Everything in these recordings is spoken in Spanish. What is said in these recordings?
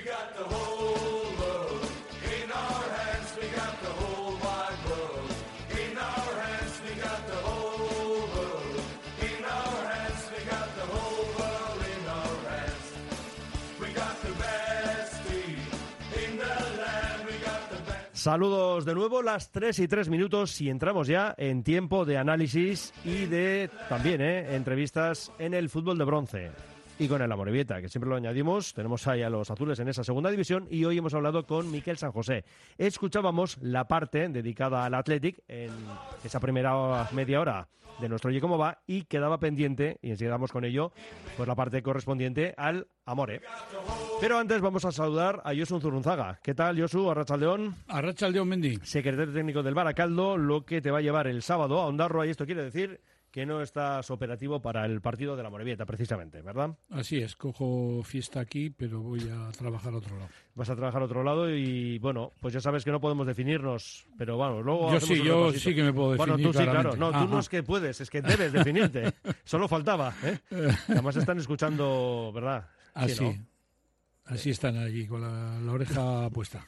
Saludos de nuevo, las 3:03 y entramos ya en tiempo de análisis y de también entrevistas en el fútbol de bronce. Y con el Amorebieta, que siempre lo añadimos, tenemos ahí a los azules en esa segunda división y hoy hemos hablado con Miquel San José. Escuchábamos la parte dedicada al Athletic en esa primera media hora de nuestro Oye Cómo Va y quedaba pendiente, y enseguida vamos con ello, pues la parte correspondiente al Amore. Pero antes vamos a saludar a Josu Zurunzaga. ¿Qué tal, Josu? Arratsaldeón. Arratsaldeón, Mendy. Secretario técnico del Baracaldo, lo que te va a llevar el sábado a Ondarroa, y esto quiere decir que no estás operativo para el partido de la Amorebieta, precisamente, ¿verdad? Así es, cojo fiesta aquí, pero voy a trabajar a otro lado. Vas a trabajar a otro lado y, bueno, pues ya sabes que no podemos definirnos, pero vamos, luego yo sí que me puedo definir. Bueno, tú claramente. Sí, claro. No, tú no es que puedes, es que debes definirte. Solo faltaba, ¿eh? Además están escuchando, ¿verdad? Así, sí, ¿no? Así están allí, con la oreja puesta.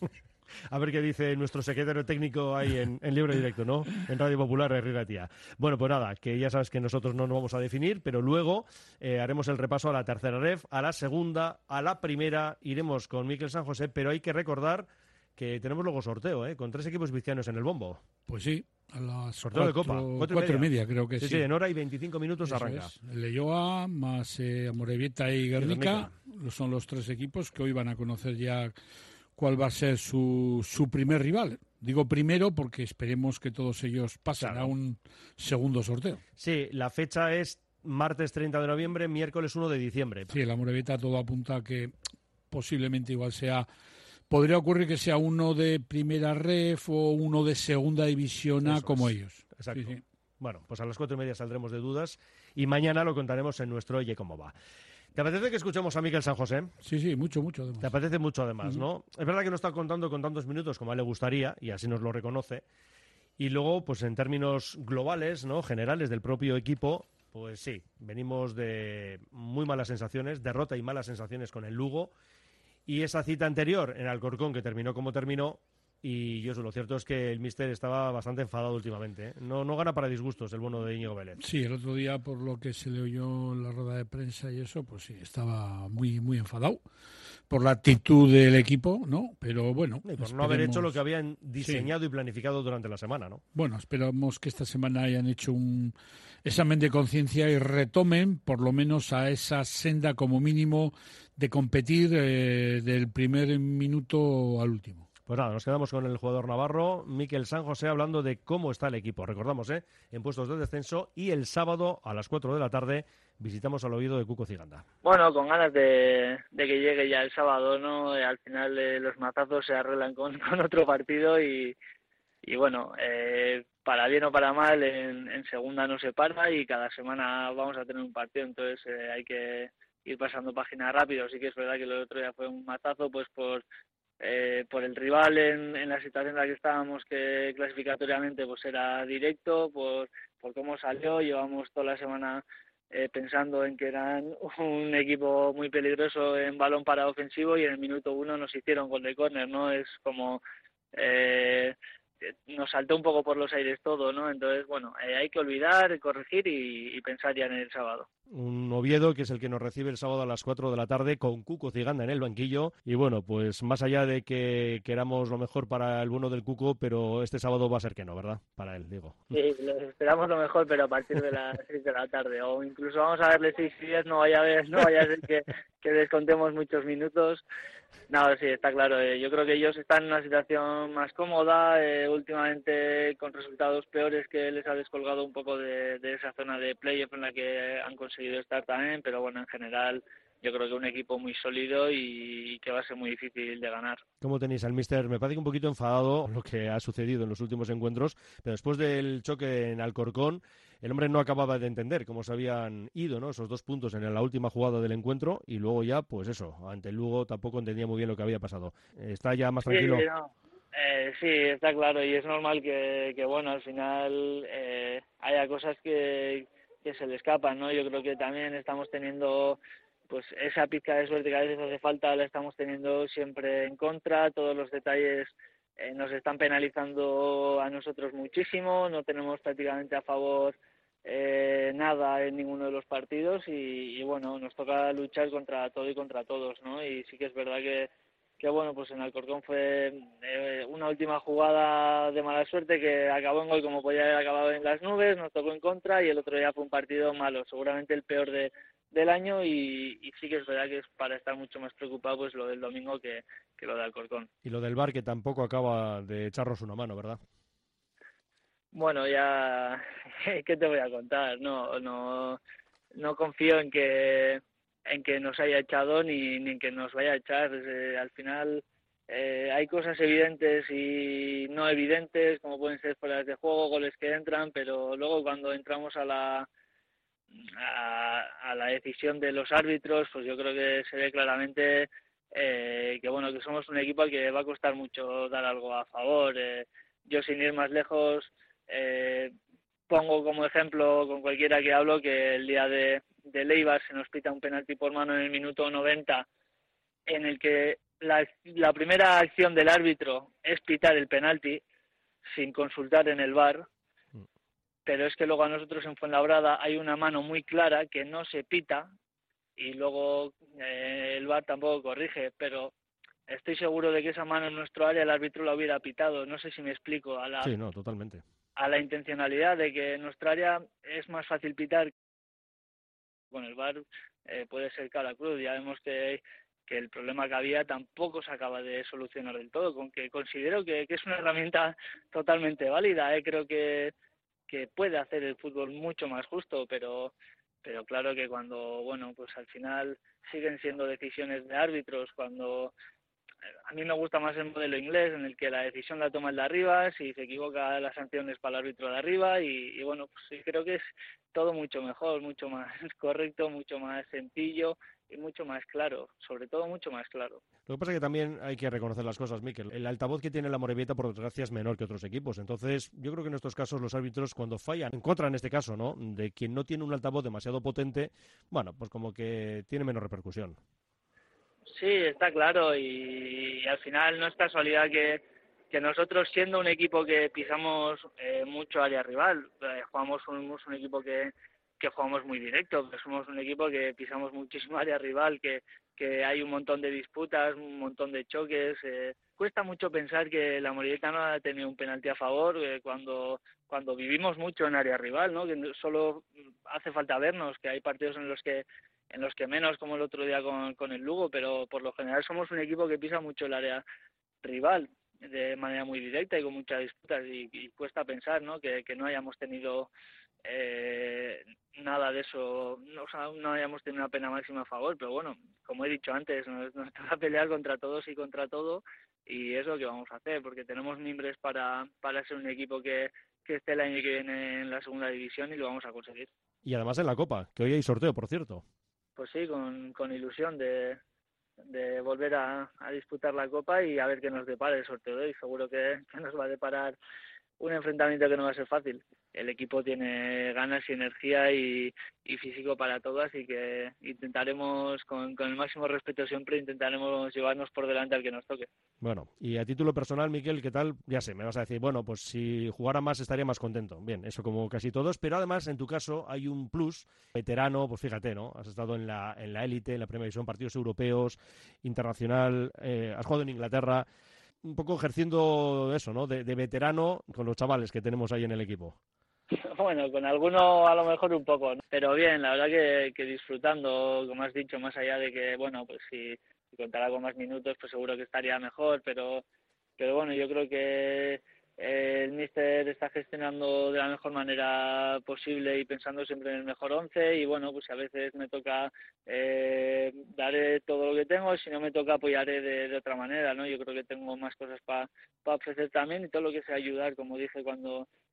A ver qué dice nuestro secretario técnico ahí en Libre Directo, ¿no? En Radio Popular, Herrera Tía. Bueno, pues nada, que ya sabes que nosotros no nos vamos a definir, pero luego haremos el repaso a la tercera ref, a la segunda, a la primera, iremos con Miquel San José, pero hay que recordar que tenemos luego sorteo, con 3 equipos vizcaínos en el bombo. Pues sí, a las sorteo de Copa, 4:30 creo que sí. Sí, en hora y 25 minutos Eso arranca. Es. El Leioa más Amorebieta y Guernica son los 3 equipos que hoy van a conocer ya cuál va a ser su primer rival. Digo primero porque esperemos que todos ellos pasen a un segundo sorteo. Sí, la fecha es martes 30 de noviembre, miércoles 1 de diciembre. Sí, el Amorebieta todo apunta a que posiblemente igual sea... Podría ocurrir que sea uno de primera ref o uno de segunda división A como ellos. Exacto. Sí. Bueno, pues a las 4:30 saldremos de dudas y mañana lo contaremos en nuestro Oye Cómo Va. ¿Te apetece que escuchemos a Miquel San José? Sí, mucho además. Te apetece mucho además, ¿no? Es verdad que no está contando con tantos minutos como a él le gustaría y así nos lo reconoce. Y luego, pues en términos globales, ¿no? Generales del propio equipo, pues sí, venimos de muy malas sensaciones, derrota y malas sensaciones con el Lugo. Y esa cita anterior en Alcorcón, que terminó como terminó, y yo lo cierto es que el míster estaba bastante enfadado últimamente, ¿eh? No gana para disgustos el bueno de Íñigo Vélez. Sí, el otro día, por lo que se le oyó en la rueda de prensa y eso, pues sí, estaba muy enfadado por la actitud del equipo, ¿no? Pero bueno, y por no haber hecho lo que habían diseñado y planificado durante la semana, ¿no? Bueno, esperamos que esta semana hayan hecho un examen de conciencia y retomen por lo menos a esa senda como mínimo de competir del primer minuto al último. Pues nada, nos quedamos con el jugador navarro, Miquel San José, hablando de cómo está el equipo. Recordamos, en puestos de descenso, y el sábado a las 4 de la tarde visitamos al Oviedo de Cuco Ciganda. Bueno, con ganas de que llegue ya el sábado, ¿no? Al final los mazazos se arreglan con otro partido y bueno, para bien o para mal, en segunda no se para y cada semana vamos a tener un partido, entonces hay que ir pasando páginas rápido. Sí que es verdad que el otro día fue un mazazo, pues por el rival en la situación en la que estábamos, que clasificatoriamente pues era directo, por cómo salió. Llevamos toda la semana pensando en que eran un equipo muy peligroso en balón parado ofensivo y en el minuto 1 nos hicieron gol de córner, ¿no? Es como... nos saltó un poco por los aires todo, ¿no? Entonces, bueno, hay que olvidar, corregir y pensar ya en el sábado. Un Oviedo que es el que nos recibe el sábado a las 4 de la tarde con Cuco Ciganda en el banquillo. Y bueno, pues más allá de que queramos lo mejor para el bueno del Cuco, pero este sábado va a ser que no, ¿verdad? Para él, digo. Sí, esperamos lo mejor, pero a partir de las 6 de la tarde. O incluso vamos a darle 6 días, no vaya a ser que descontemos muchos minutos. No, sí, está claro. Yo creo que ellos están en una situación más cómoda, últimamente con resultados peores que les ha descolgado un poco de esa zona de playoff en la que han conseguido estar también, pero bueno, en general yo creo que un equipo muy sólido y que va a ser muy difícil de ganar. ¿Cómo tenéis al míster? Me parece un poquito enfadado lo que ha sucedido en los últimos encuentros, pero después del choque en Alcorcón, el hombre no acababa de entender cómo se habían ido, ¿no? Esos 2 puntos en la última jugada del encuentro y luego ya, pues eso, ante el Lugo tampoco entendía muy bien lo que había pasado. ¿Está ya más tranquilo? Sí, no. Sí, está claro, y es normal que bueno, al final haya cosas que se le escapan, ¿no? Yo creo que también estamos teniendo pues esa pizca de suerte que a veces hace falta la estamos teniendo siempre en contra. Todos los detalles nos están penalizando a nosotros muchísimo, no tenemos prácticamente a favor nada en ninguno de los partidos y bueno, nos toca luchar contra todo y contra todos, ¿no? Y sí que es verdad que bueno, pues en Alcorcón fue una última jugada de mala suerte que acabó en gol como podía haber acabado en las nubes, nos tocó en contra y el otro día fue un partido malo, seguramente el peor del año y sí que es verdad que es para estar mucho más preocupado pues lo del domingo que lo de Alcorcón. Y lo del VAR que tampoco acaba de echarnos una mano, ¿verdad? Bueno, ya, ¿qué te voy a contar? No confío en que nos haya echado ni en que nos vaya a echar. Al final hay cosas evidentes y no evidentes, como pueden ser fueras de juego, goles que entran, pero luego cuando entramos a la decisión de los árbitros, pues yo creo que se ve claramente que bueno, que somos un equipo al que va a costar mucho dar algo a favor. Yo sin ir más lejos eh, pongo como ejemplo con cualquiera que hablo que el día de Leibar se nos pita un penalti por mano en el minuto 90 en el que la primera acción del árbitro es pitar el penalti sin consultar en el VAR, pero es que luego a nosotros en Fuenlabrada hay una mano muy clara que no se pita y luego el VAR tampoco corrige, pero estoy seguro de que esa mano en nuestro área el árbitro la hubiera pitado. No sé si me explico, Sí, no, totalmente. a la intencionalidad de que en nuestra área es más fácil pitar con el VAR, puede ser cara cruz. Ya vemos que el problema que había tampoco se acaba de solucionar del todo, con que considero que es una herramienta totalmente válida. Creo que puede hacer el fútbol mucho más justo, pero claro que cuando, bueno, pues al final siguen siendo decisiones de árbitros, cuando a mí me gusta más el modelo inglés en el que la decisión la toma el de arriba, si se equivoca la sanción es para el árbitro de arriba y bueno, pues sí, creo que es todo mucho mejor, mucho más correcto, mucho más sencillo y mucho más claro, sobre todo mucho más claro. Lo que pasa es que también hay que reconocer las cosas, Mikel. El altavoz que tiene la Amorebieta, por desgracia, es menor que otros equipos. Entonces, yo creo que en estos casos los árbitros, cuando fallan, en contra en este caso, ¿no?, de quien no tiene un altavoz demasiado potente, bueno, pues como que tiene menos repercusión. Sí, está claro y al final no es casualidad que nosotros siendo un equipo que pisamos mucho área rival, somos un equipo que jugamos muy directo, pero somos un equipo que pisamos muchísimo área rival, que hay un montón de disputas, un montón de choques. Cuesta mucho pensar que la Morevieta no ha tenido un penalti a favor cuando vivimos mucho en área rival, ¿no? Que solo hace falta vernos, que hay partidos en los que menos, como el otro día con el Lugo, pero por lo general somos un equipo que pisa mucho el área rival de manera muy directa y con muchas disputas y cuesta pensar, ¿no?, que no hayamos tenido nada de eso, no, o sea, no hayamos tenido una pena máxima a favor, pero bueno, como he dicho antes, nos toca pelear contra todos y contra todo y es lo que vamos a hacer, porque tenemos mimbres para ser un equipo que esté el año que viene en la segunda división y lo vamos a conseguir. Y además en la Copa, que hoy hay sorteo, por cierto. Pues sí, con ilusión de volver a disputar la Copa y a ver qué nos depara el sorteo de hoy. Seguro que nos va a deparar un enfrentamiento que no va a ser fácil. El equipo tiene ganas y energía y físico para todo, así que intentaremos, con el máximo respeto siempre, intentaremos llevarnos por delante al que nos toque. Bueno, y a título personal, Miquel, ¿qué tal? Ya sé, me vas a decir, bueno, pues si jugara más estaría más contento. Bien, eso como casi todos, pero además en tu caso hay un plus, veterano, pues fíjate, ¿no? Has estado en la élite, en la Primera División, partidos europeos, internacional, has jugado en Inglaterra, un poco ejerciendo eso, ¿no? De veterano con los chavales que tenemos ahí en el equipo. Bueno, con alguno a lo mejor un poco, ¿no? Pero bien, la verdad que disfrutando, como has dicho, más allá de que, bueno, pues si contara con más minutos, pues seguro que estaría mejor, pero bueno, yo creo que el míster está gestionando de la mejor manera posible y pensando siempre en el mejor once y bueno, pues a veces me toca daré todo lo que tengo y si no me toca apoyaré de otra manera, ¿no? Yo creo que tengo más cosas para ofrecer también y todo lo que sea ayudar, como dije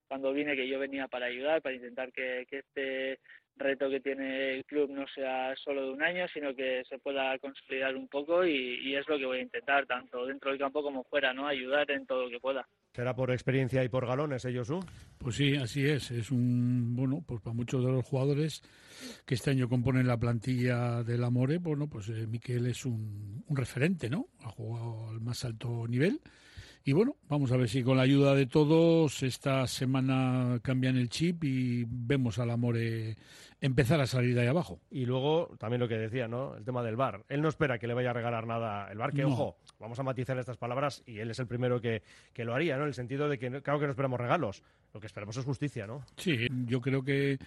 cuando vine, que yo venía para ayudar, para intentar que este reto que tiene el club no sea solo de un año, sino que se pueda consolidar un poco y es lo que voy a intentar, tanto dentro del campo como fuera, ¿no? Ayudar en todo lo que pueda. ¿Será por experiencia y por galones, Josu? Pues sí, así es. Es pues para muchos de los jugadores que este año componen la plantilla del Amore, Miquel es un referente, ¿no? Ha jugado al más alto nivel. Y bueno, vamos a ver si con la ayuda de todos esta semana cambian el chip y vemos al Amore empezar a salir de ahí abajo. Y luego, también lo que decía, ¿no? El tema del VAR. Él no espera que le vaya a regalar nada el VAR, que, ojo, vamos a matizar estas palabras y él es el primero que lo haría, ¿no? En el sentido de que, claro que no esperamos regalos, lo que esperamos es justicia, ¿no? Sí, yo creo que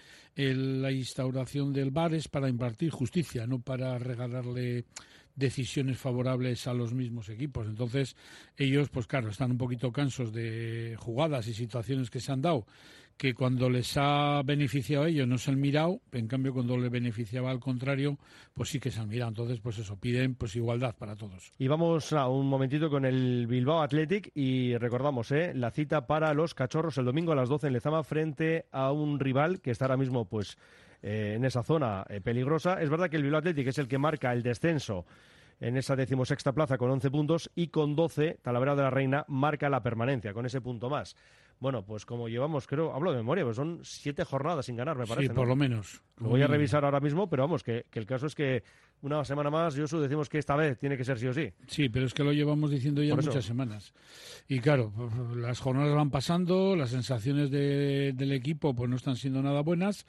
la instauración del VAR es para impartir justicia, no para regalarle decisiones favorables a los mismos equipos. Entonces, ellos, pues claro, están un poquito cansos de jugadas y situaciones que se han dado, que cuando les ha beneficiado a ellos no se han mirado, en cambio cuando les beneficiaba al contrario, pues sí que se han mirado. Entonces, pues eso, piden pues igualdad para todos. Y vamos a un momentito con el Bilbao Athletic y recordamos, la cita para los cachorros el domingo a las 12 en Lezama frente a un rival que está ahora mismo, pues, en esa zona peligrosa. Es verdad que el Bilbao Athletic es el que marca el descenso en esa 16ª plaza con 11 puntos y con 12 Talavera de la Reina marca la permanencia con ese punto más. Bueno, pues como llevamos, creo, hablo de memoria, pues son 7 jornadas sin ganar, me parece. Sí, por ¿no? lo menos. Lo voy a revisar ahora mismo, pero vamos, que el caso es que una semana más, Josu, decimos que esta vez tiene que ser sí o sí. Sí, pero es que lo llevamos diciendo ya muchas semanas. Y claro, las jornadas van pasando, las sensaciones del equipo pues no están siendo nada buenas.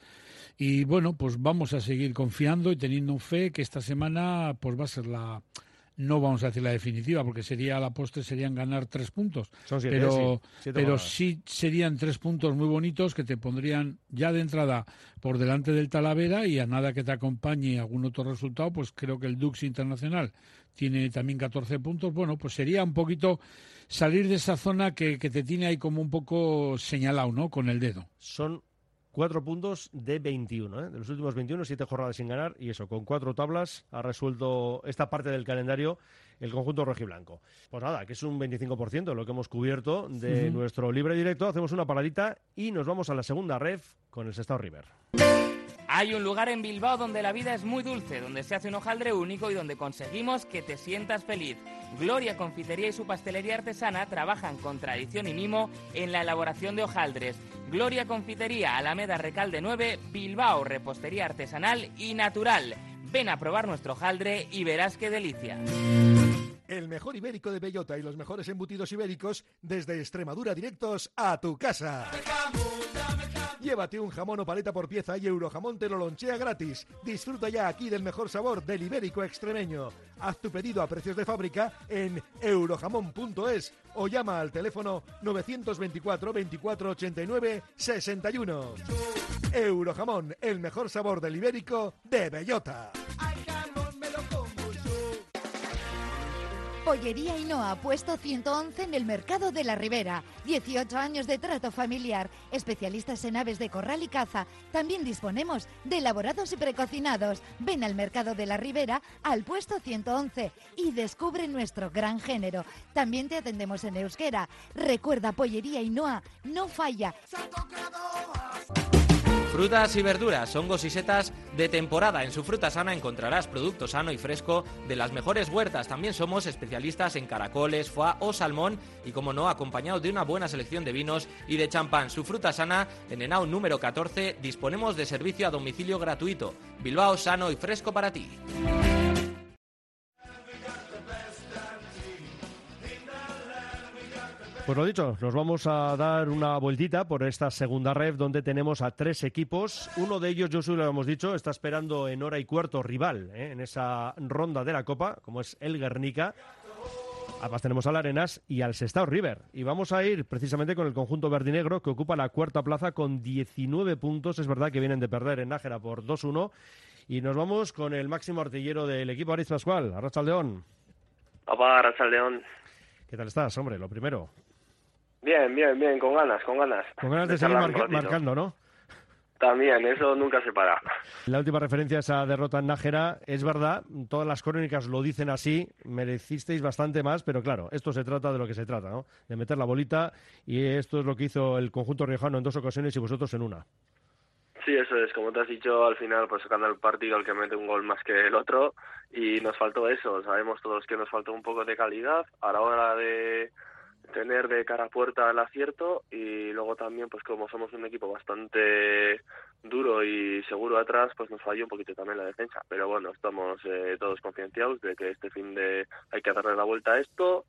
Y bueno, pues vamos a seguir confiando y teniendo fe que esta semana pues va a ser no vamos a decir la definitiva, porque sería a la postre serían ganar 3 puntos. Son 7, pero sí serían 3 puntos muy bonitos que te pondrían ya de entrada por delante del Talavera, y a nada que te acompañe algún otro resultado, pues creo que el Dux Internacional tiene también 14 puntos. Bueno, pues sería un poquito salir de esa zona que te tiene ahí como un poco señalado, ¿no? Con el dedo. Son 4 puntos de 21, de los últimos 21, 7 jornadas sin ganar, y eso, con 4 tablas ha resuelto esta parte del calendario el conjunto rojiblanco. Pues nada, que es un 25% de lo que hemos cubierto de nuestro libre directo. Hacemos una paradita y nos vamos a la segunda ref con el Sestao River. Hay un lugar en Bilbao donde la vida es muy dulce, donde se hace un hojaldre único y donde conseguimos que te sientas feliz. Gloria Confitería y su pastelería artesana trabajan con tradición y mimo en la elaboración de hojaldres. Gloria Confitería, Alameda Recalde 9, Bilbao, repostería artesanal y natural. Ven a probar nuestro hojaldre y verás qué delicia. El mejor ibérico de bellota y los mejores embutidos ibéricos desde Extremadura directos a tu casa. Llévate un jamón o paleta por pieza y Eurojamón te lo lonchea gratis. Disfruta ya aquí del mejor sabor del ibérico extremeño. Haz tu pedido a precios de fábrica en eurojamón.es o llama al teléfono 924 24 89 61. Eurojamón, el mejor sabor del ibérico de bellota. Pollería Ainhoa, puesto 111 en el Mercado de la Ribera. 18 años de trato familiar. Especialistas en aves de corral y caza. También disponemos de elaborados y precocinados. Ven al Mercado de la Ribera, al puesto 111 y descubre nuestro gran género. También te atendemos en euskera. Recuerda, Pollería Ainhoa no falla. Frutas y verduras, hongos y setas de temporada. En su Fruta Sana encontrarás producto sano y fresco de las mejores huertas. También somos especialistas en caracoles, foie o salmón y, como no, acompañados de una buena selección de vinos y de champán. Su Fruta Sana, en Henao número 14, disponemos de servicio a domicilio gratuito. Bilbao, sano y fresco para ti. Pues lo dicho, nos vamos a dar una vueltita por esta segunda ref donde tenemos a 3 equipos. Uno de ellos, Josu, lo hemos dicho, está esperando en hora y cuarto rival en esa ronda de la Copa, como es el Guernica. Además tenemos al Arenas y al Sestao River. Y vamos a ir precisamente con el conjunto verdinegro que ocupa la cuarta plaza con 19 puntos. Es verdad que vienen de perder en Nájera por 2-1. Y nos vamos con el máximo artillero del equipo, Aritz Pascual. Arratsaldeon. Opa, Arratsaldeon. ¿Qué tal estás, hombre? Lo primero. Bien, con ganas. Con ganas de seguir marcando, ¿no? También, eso nunca se para. La última referencia a esa derrota en Nájera, es verdad, todas las crónicas lo dicen así, merecisteis bastante más, pero claro, esto se trata de lo que se trata, ¿no? De meter la bolita, y esto es lo que hizo el conjunto riojano en 2 ocasiones y vosotros en una. Sí, eso es, como te has dicho, al final pues sacando el partido el que mete un gol más que el otro, y nos faltó eso, sabemos todos que nos faltó un poco de calidad a la hora de tener de cara a puerta el acierto, y luego también pues como somos un equipo bastante duro y seguro atrás, pues nos falló un poquito también la defensa, pero bueno, estamos todos concienciados de que este fin de hay que darle la vuelta a esto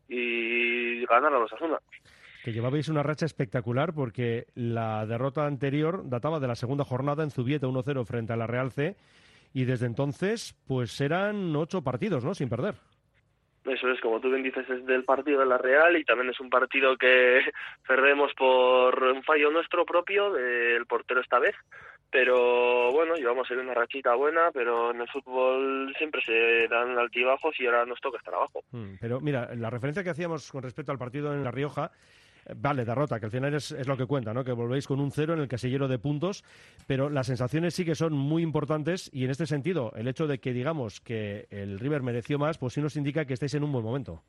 y ganar a los Osasuna. Que llevabais una racha espectacular porque la derrota anterior databa de la segunda jornada en Zubieta 1-0 frente a la Real C, y desde entonces pues eran 8 partidos, ¿no?, sin perder. Eso es, como tú bien dices, es del partido de la Real, y también es un partido que perdemos por un fallo nuestro propio del portero esta vez, pero bueno, llevamos en una rachita buena, pero en el fútbol siempre se dan altibajos y ahora nos toca estar abajo. Pero mira, la referencia que hacíamos con respecto al partido en La Rioja, vale, derrota, que al final es lo que cuenta, ¿no? Que volvéis con un 0 en el casillero de puntos, pero las sensaciones sí que son muy importantes, y en este sentido, el hecho de que digamos que el River mereció más, pues sí nos indica que estáis en un buen momento.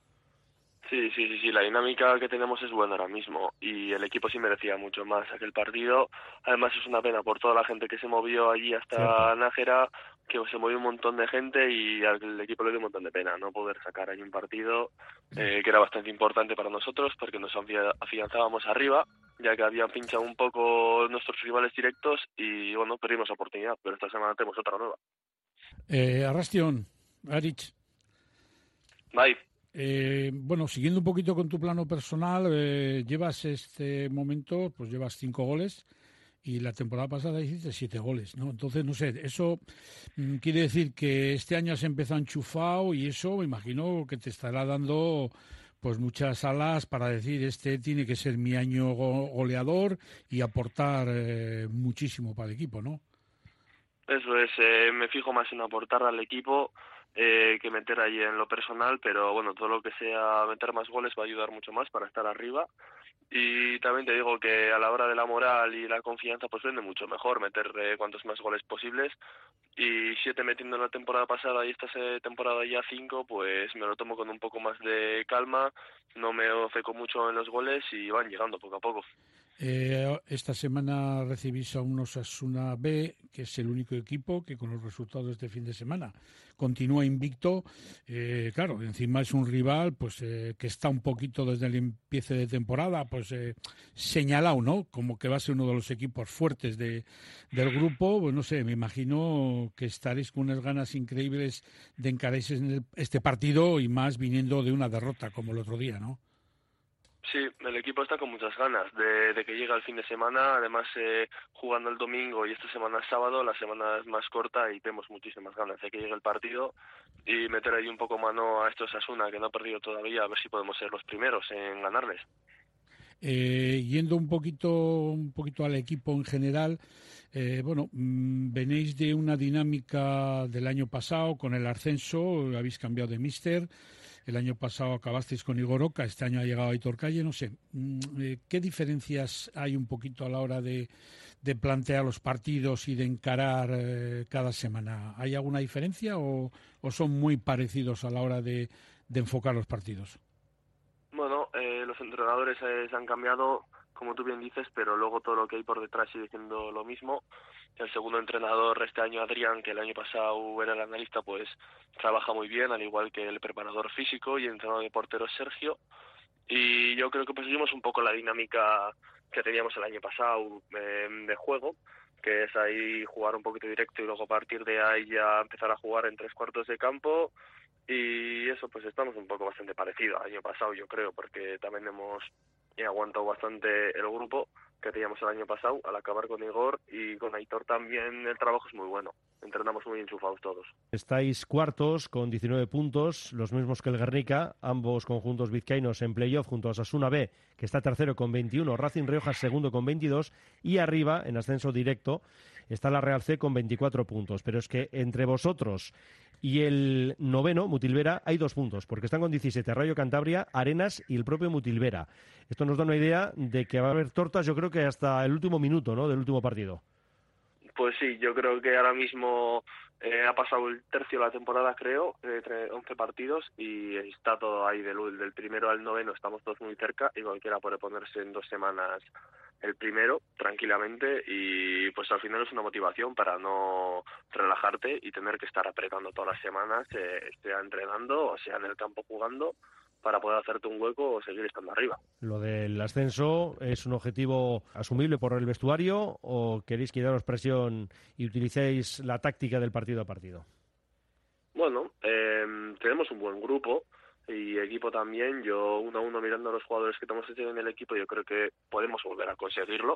Sí, la dinámica que tenemos es buena ahora mismo, y el equipo sí merecía mucho más aquel partido. Además es una pena por toda la gente que se movió allí hasta Nájera, que se movió un montón de gente, y al equipo le dio un montón de pena no poder sacar ahí un partido que era bastante importante para nosotros, porque nos afianzábamos arriba, ya que habían pinchado un poco nuestros rivales directos, y bueno, perdimos la oportunidad, pero esta semana tenemos otra nueva. Arrastion, Aritz. Bye. Bueno, siguiendo un poquito con tu plano personal, llevas este momento, pues llevas 5 goles, y la temporada pasada hiciste 7 goles, ¿no? Entonces, no sé, eso quiere decir que este año has empezado enchufado, y eso me imagino que te estará dando pues muchas alas para decir, este tiene que ser mi año goleador y aportar muchísimo para el equipo, ¿no? Eso es, me fijo más en aportar al equipo que meter ahí en lo personal, pero bueno, todo lo que sea meter más goles va a ayudar mucho más para estar arriba. Y también te digo que a la hora de la moral y la confianza pues vende mucho mejor meter cuantos más goles posibles, y 7 metiendo en la temporada pasada y esta temporada ya 5, pues me lo tomo con un poco más de calma, no me ofeco mucho en los goles y van llegando poco a poco. Esta semana recibís a un Osasuna B, que es el único equipo que con los resultados de este fin de semana continúa invicto. Claro, encima es un rival pues que está un poquito desde el empiece de temporada pues señalado, ¿no? Como que va a ser uno de los equipos fuertes del grupo. Pues no sé, me imagino que estaréis con unas ganas increíbles de encarar este partido, y más viniendo de una derrota como el otro día, ¿no? Sí, el equipo está con muchas ganas de que llegue el fin de semana, además jugando el domingo y esta semana es sábado, la semana es más corta y tenemos muchísimas ganas de que llegue el partido y meter ahí un poco mano a estos Osasuna que no ha perdido todavía, a ver si podemos ser los primeros en ganarles. Yendo un poquito al equipo en general, bueno, venéis de una dinámica del año pasado con el ascenso, habéis cambiado de míster. El año pasado acabasteis con Igor Oca, este año ha llegado Aitor Calle, no sé. ¿Qué diferencias hay un poquito a la hora de plantear los partidos y de encarar cada semana? ¿Hay alguna diferencia o son muy parecidos a la hora de enfocar los partidos? Bueno, los entrenadores se han cambiado, como tú bien dices, pero luego todo lo que hay por detrás sigue siendo lo mismo. El segundo entrenador este año, Adrián, que el año pasado era el analista, pues trabaja muy bien, al igual que el preparador físico, y el entrenador de porteros, Sergio. Y yo creo que pues seguimos un poco la dinámica que teníamos el año pasado de juego, que es ahí jugar un poquito directo y luego a partir de ahí ya empezar a jugar en 3 cuartos de campo. Y eso pues estamos un poco bastante parecido al año pasado, yo creo, porque también hemos aguantado bastante el grupo que teníamos el año pasado al acabar con Igor, y con Aitor también el trabajo es muy bueno, entrenamos muy enchufados todos. Estáis cuartos con 19 puntos, los mismos que el Guernica, ambos conjuntos vizcaínos en playoff junto a Osasuna B, que está tercero con 21, Racing Rioja segundo con 22, y arriba, en ascenso directo, está la Real C con 24 puntos. Pero es que entre vosotros y el noveno, Mutilvera, hay 2 puntos, porque están con 17 Rayo Cantabria, Arenas y el propio Mutilvera. Esto nos da una idea de que va a haber tortas, yo creo que hasta el último minuto, ¿no?, del último partido. Pues sí, yo creo que ahora mismo ha pasado el tercio de la temporada, creo, 11 partidos, y está todo ahí del primero al noveno, estamos todos muy cerca, y cualquiera puede ponerse en 2 semanas el primero, tranquilamente, y pues al final es una motivación para no relajarte y tener que estar apretando todas las semanas, sea entrenando o sea en el campo jugando, para poder hacerte un hueco o seguir estando arriba. ¿Lo del ascenso es un objetivo asumible por el vestuario o queréis quitaros presión y utilicéis la táctica del partido a partido? Bueno, tenemos un buen grupo y equipo también. Yo 1 a 1 mirando a los jugadores que tenemos en el equipo, yo creo que podemos volver a conseguirlo.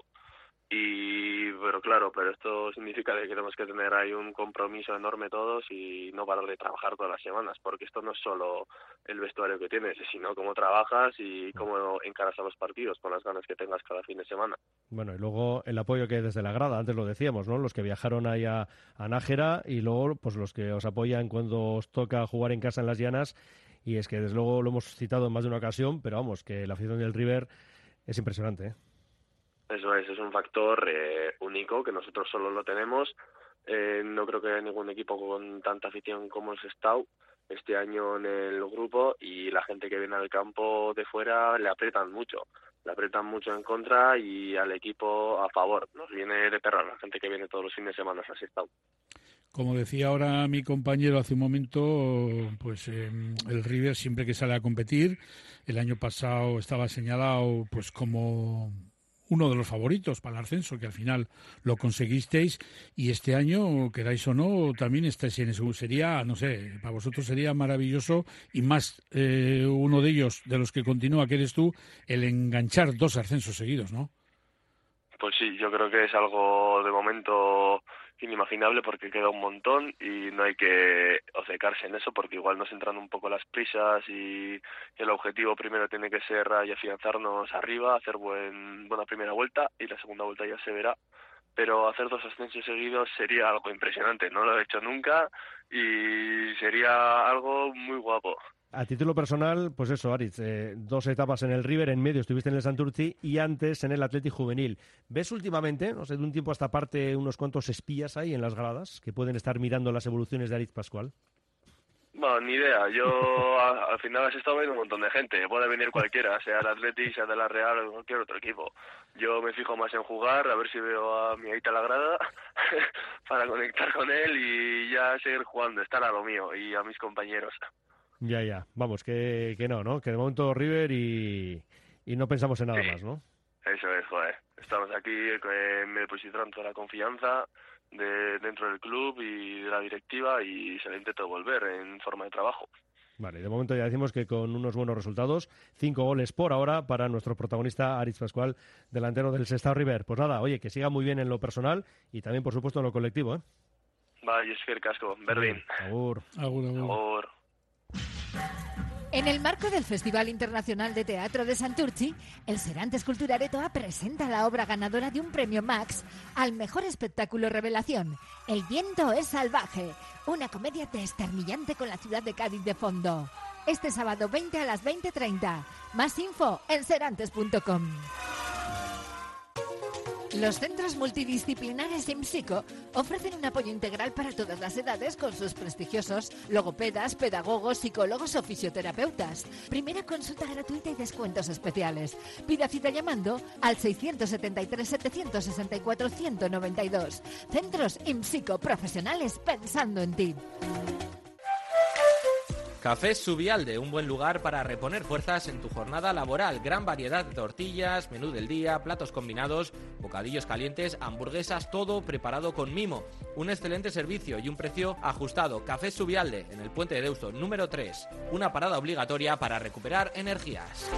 Pero esto significa que tenemos que tener ahí un compromiso enorme todos y no parar de trabajar todas las semanas, porque esto no es solo el vestuario que tienes, sino cómo trabajas y cómo encaras a los partidos, con las ganas que tengas cada fin de semana. Bueno, y luego el apoyo que hay desde la grada, antes lo decíamos, ¿no? Los que viajaron ahí a Nájera y luego pues los que os apoyan cuando os toca jugar en casa en Las Llanas, y es que desde luego lo hemos citado en más de una ocasión, pero vamos, que la afición del River es impresionante, ¿eh? Eso es un factor único que nosotros solo lo tenemos. No creo que haya ningún equipo con tanta afición como el Sestao este año en el grupo, y la gente que viene al campo de fuera le aprietan mucho en contra y al equipo a favor. Nos viene de perra la gente que viene todos los fines de semana a Sestao. Como decía ahora mi compañero hace un momento, pues el River siempre que sale a competir, el año pasado estaba señalado pues como uno de los favoritos para el ascenso, que al final lo conseguisteis, y este año, queráis o no, también estáis en eso. Sería, no sé, para vosotros sería maravilloso, y más uno de ellos, de los que continúa, que eres tú, el enganchar 2 ascensos seguidos, ¿no? Pues sí, yo creo que es algo de momento inimaginable, porque queda un montón y no hay que obcecarse en eso, porque igual nos entran un poco las prisas y el objetivo primero tiene que ser afianzarnos arriba, hacer buena primera vuelta, y la segunda vuelta ya se verá. Pero hacer 2 ascensos seguidos sería algo impresionante, no lo he hecho nunca y sería algo muy guapo. A título personal, pues eso, Aritz, 2 etapas en el River, en medio estuviste en el Santurtzi y antes en el Athletic Juvenil. ¿Ves últimamente, no sé, de un tiempo a esta parte, unos cuantos espías ahí en las gradas que pueden estar mirando las evoluciones de Aritz Pascual? Bueno, ni idea. Yo al final has estado viendo un montón de gente. Puede venir cualquiera, sea el Athletic, sea de la Real o cualquier otro equipo. Yo me fijo más en jugar, a ver si veo a mi Aita la grada para conectar con él y ya seguir jugando, estar a lo mío y a mis compañeros. Ya. Vamos, que no, que de momento River y no pensamos en nada más, ¿no? Eso es, joder. Estamos aquí, me depositaron toda la confianza dentro del club y de la directiva y se le intentó volver en forma de trabajo. Vale, de momento ya decimos que con unos buenos resultados, 5 goles por ahora para nuestro protagonista Aritz Pascual, delantero del Sestao River. Pues nada, oye, que siga muy bien en lo personal y también, por supuesto, en lo colectivo, ¿eh? Vale, es que casco. Berlín. Agur. Agur. En el marco del Festival Internacional de Teatro de Santurtzi, el Serantes Culturaretoa presenta la obra ganadora de un premio Max al mejor espectáculo revelación, El viento es salvaje, una comedia desternillante con la ciudad de Cádiz de fondo. Este sábado 20 a las 20:30. Más info en serantes.com. Los centros multidisciplinares IMSICO ofrecen un apoyo integral para todas las edades con sus prestigiosos logopedas, pedagogos, psicólogos o fisioterapeutas. Primera consulta gratuita y descuentos especiales. Pida cita llamando al 673-764-192. Centros IMSICO, profesionales pensando en ti. Cafés Subialde, un buen lugar para reponer fuerzas en tu jornada laboral. Gran variedad de tortillas, menú del día, platos combinados, bocadillos calientes, hamburguesas, todo preparado con mimo. Un excelente servicio y un precio ajustado. Cafés Subialde, en el Puente de Deusto, número 3. Una parada obligatoria para recuperar energías.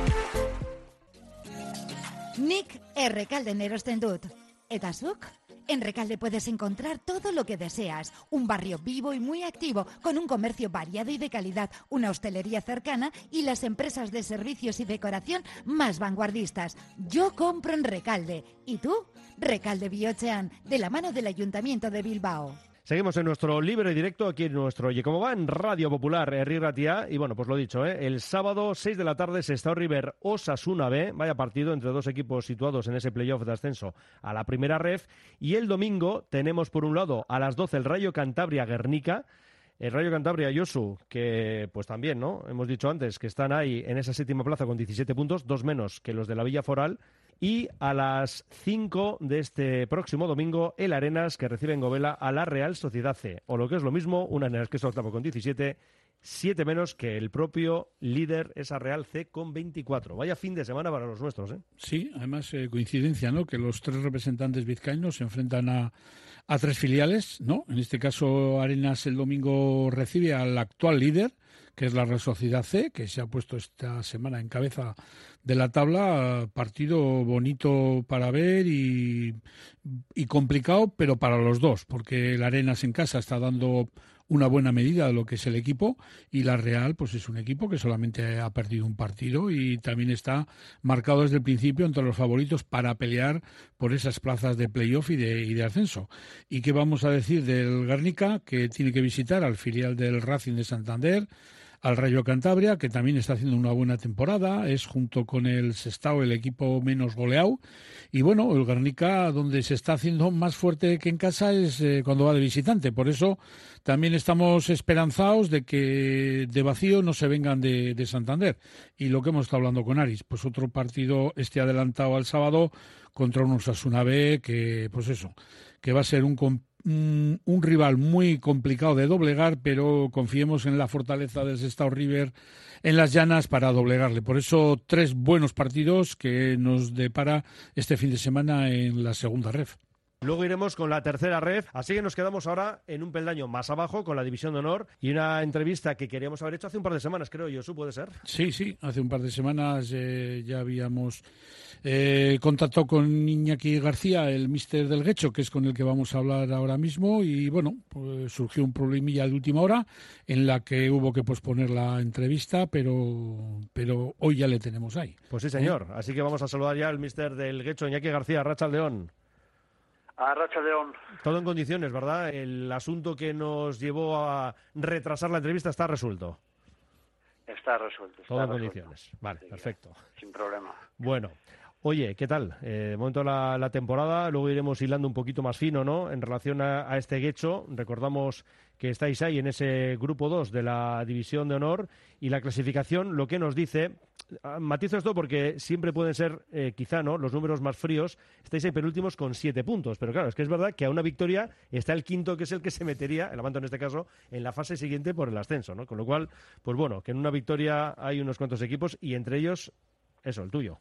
Nik Errekalden erosten dut. Eta zuk? En Recalde puedes encontrar todo lo que deseas. Un barrio vivo y muy activo, con un comercio variado y de calidad, una hostelería cercana y las empresas de servicios y decoración más vanguardistas. Yo compro en Recalde. ¿Y tú? Recalde Bihotzean, de la mano del Ayuntamiento de Bilbao. Seguimos en nuestro libre directo aquí en nuestro Oye Cómo Va en Radio Popular Herri Ratia. Y bueno, pues lo dicho, el sábado 6 de la tarde Sestao River Osasuna B, vaya partido entre dos equipos situados en ese playoff de ascenso a la primera ref. Y el domingo tenemos por un lado a las 12 el Rayo Cantabria Guernica. El Rayo Cantabria, Josu, que pues también, ¿no? Hemos dicho antes que están ahí en esa séptima plaza con 17 puntos, 2 menos que los de la Villa Foral. Y a las 5 de este próximo domingo, el Arenas, que recibe en Govela a la Real Sociedad C. O lo que es lo mismo, un Arenas que es octavo con 17, 7 menos que el propio líder, esa Real C, con 24. Vaya fin de semana para los nuestros, ¿eh? Sí, además coincidencia, ¿no? Que los tres representantes vizcaínos se enfrentan a tres filiales, ¿no? En este caso, Arenas el domingo recibe al actual líder, que es la Real Sociedad C, que se ha puesto esta semana en cabeza de la tabla. Partido bonito para ver y complicado, pero para los dos, porque el Arenas en casa está dando una buena medida de lo que es el equipo, y la Real pues es un equipo que solamente ha perdido un partido y también está marcado desde el principio entre los favoritos para pelear por esas plazas de playoff y de ascenso. ¿Y qué vamos a decir del Guernica, que tiene que visitar al filial del Racing de Santander, al Rayo Cantabria, que también está haciendo una buena temporada, es junto con el Sestao el equipo menos goleado, y bueno, el Guernica donde se está haciendo más fuerte que en casa es cuando va de visitante, por eso también estamos esperanzados de que de vacío no se vengan de Santander. Y lo que hemos estado hablando con Aris, pues otro partido adelantado al sábado contra un Osasuna B, que pues eso, que va a ser un rival muy complicado de doblegar, pero confiemos en la fortaleza del Sestao River en las llanas para doblegarle. Por eso 3 buenos partidos que nos depara este fin de semana en la segunda ref. Luego iremos con la tercera ref, así que nos quedamos ahora en un peldaño más abajo con la División de Honor y una entrevista que queríamos haber hecho hace un par de semanas, creo yo, ¿puede ser? Sí, hace un par de semanas ya habíamos contactado con Iñaki García, el míster del Guecho, que es con el que vamos a hablar ahora mismo, y bueno, pues surgió un problemilla de última hora en la que hubo que posponer la entrevista, pero hoy ya le tenemos ahí. Pues sí, señor, así que vamos a saludar ya al míster del Guecho, Iñaki García, Arratsaldeon. A Arratsaldeon. Todo en condiciones, ¿verdad? El asunto que nos llevó a retrasar la entrevista está resuelto. Está resuelto. Todo en condiciones. Vale, sí, perfecto. Sin problema. Bueno, oye, ¿qué tal? De momento la temporada, luego iremos hilando un poquito más fino, ¿no? En relación a este Guecho, recordamos que estáis ahí en ese grupo 2 de la División de Honor y la clasificación, lo que nos dice, matizo esto porque siempre pueden ser, quizá, ¿no?, los números más fríos, estáis ahí penúltimos con 7 puntos, pero claro, es que es verdad que a una victoria está el quinto, que es el que se metería, el Amanto en este caso, en la fase siguiente por el ascenso, ¿no? Con lo cual, pues bueno, que en una victoria hay unos cuantos equipos y entre ellos, eso, el tuyo.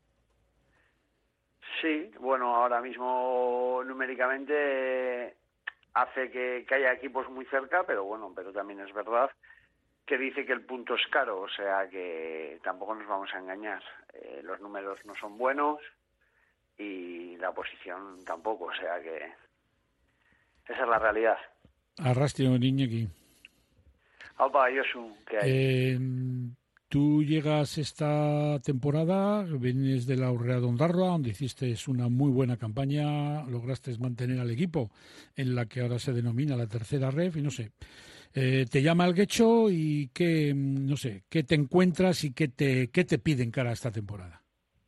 Sí, bueno, ahora mismo numéricamente hace que haya equipos muy cerca, pero bueno, pero también es verdad que dice que el punto es caro, o sea que tampoco nos vamos a engañar. Los números no son buenos y la posición tampoco, o sea que esa es la realidad. Arrastio, Iñaki. Opa, Josu, ¿qué hay? Tú llegas esta temporada, vienes de la Urrea de Ondarroa, donde hiciste una muy buena campaña, lograste mantener al equipo en la que ahora se denomina la tercera ref, y no sé, te llama el Guecho y qué te encuentras y qué te piden cara a esta temporada.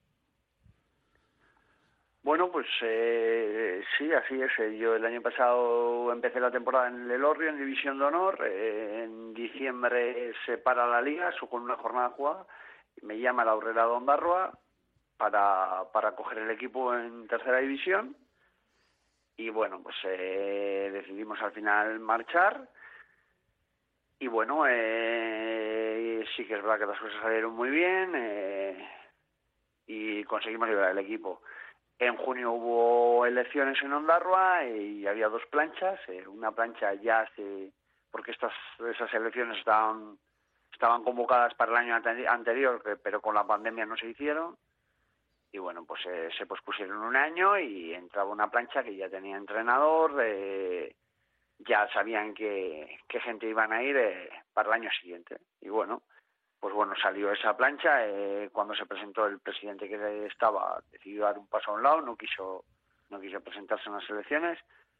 Bueno, pues sí, así es. Yo el año pasado empecé la temporada en el Elorrio, en División de Honor. En diciembre se para la liga, con una jornada jugada. Me llama la Urrea de Ondarroa para coger el equipo en tercera división. Y bueno, pues decidimos al final marchar. Y bueno, sí que es verdad que las cosas salieron muy bien y conseguimos liberar el equipo. En junio hubo elecciones en Ondarroa y había 2 planchas. Una plancha porque esas elecciones estaban convocadas para el año anterior, pero con la pandemia no se hicieron. Y bueno, pues se pospusieron un año y entraba una plancha que ya tenía entrenador, ya sabían qué gente iban a ir para el año siguiente. Y bueno, pues bueno, salió esa plancha. Cuando se presentó el presidente que decidió dar un paso a un lado, no quiso presentarse en las elecciones,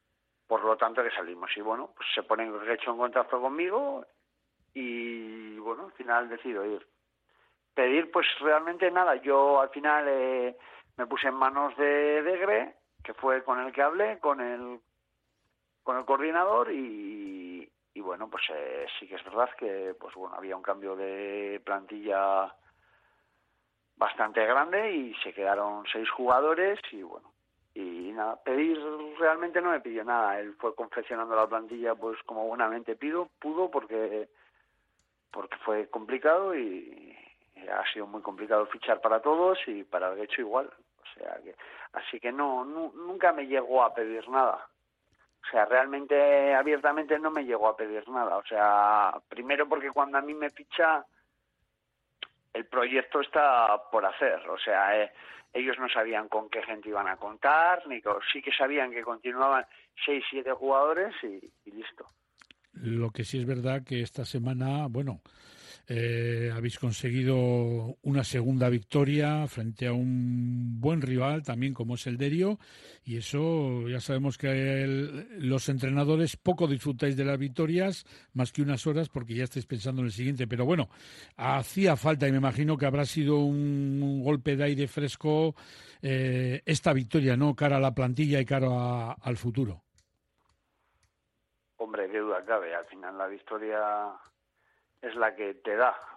por lo tanto que salimos. Y bueno, pues se ponen Guecho en contacto conmigo y bueno, al final decido ir. Pedir, pues realmente nada, yo al final me puse en manos de Degre, que fue con el que hablé, con el coordinador y bueno, pues sí que es verdad que pues bueno, había un cambio de plantilla bastante grande y se quedaron 6 jugadores y bueno, y nada, pedir realmente no me pidió nada, él fue confeccionando la plantilla pues como buenamente pudo porque fue complicado y ha sido muy complicado fichar para todos y para el Guecho igual, o sea que así que nunca me llegó a pedir nada. O sea, realmente, abiertamente no me llegó a pedir nada. O sea, primero porque cuando a mí me ficha, el proyecto está por hacer. O sea, ellos no sabían con qué gente iban a contar, sí que sabían que continuaban 6, 7 jugadores y listo. Lo que sí es verdad que esta semana, bueno, habéis conseguido una segunda victoria frente a un buen rival también como es el Derio, y eso ya sabemos que los entrenadores poco disfrutáis de las victorias más que unas horas porque ya estáis pensando en el siguiente, pero bueno, hacía falta y me imagino que habrá sido un golpe de aire fresco esta victoria, ¿no? Cara a la plantilla y cara al futuro. Hombre, qué duda cabe, al final la victoria es la que te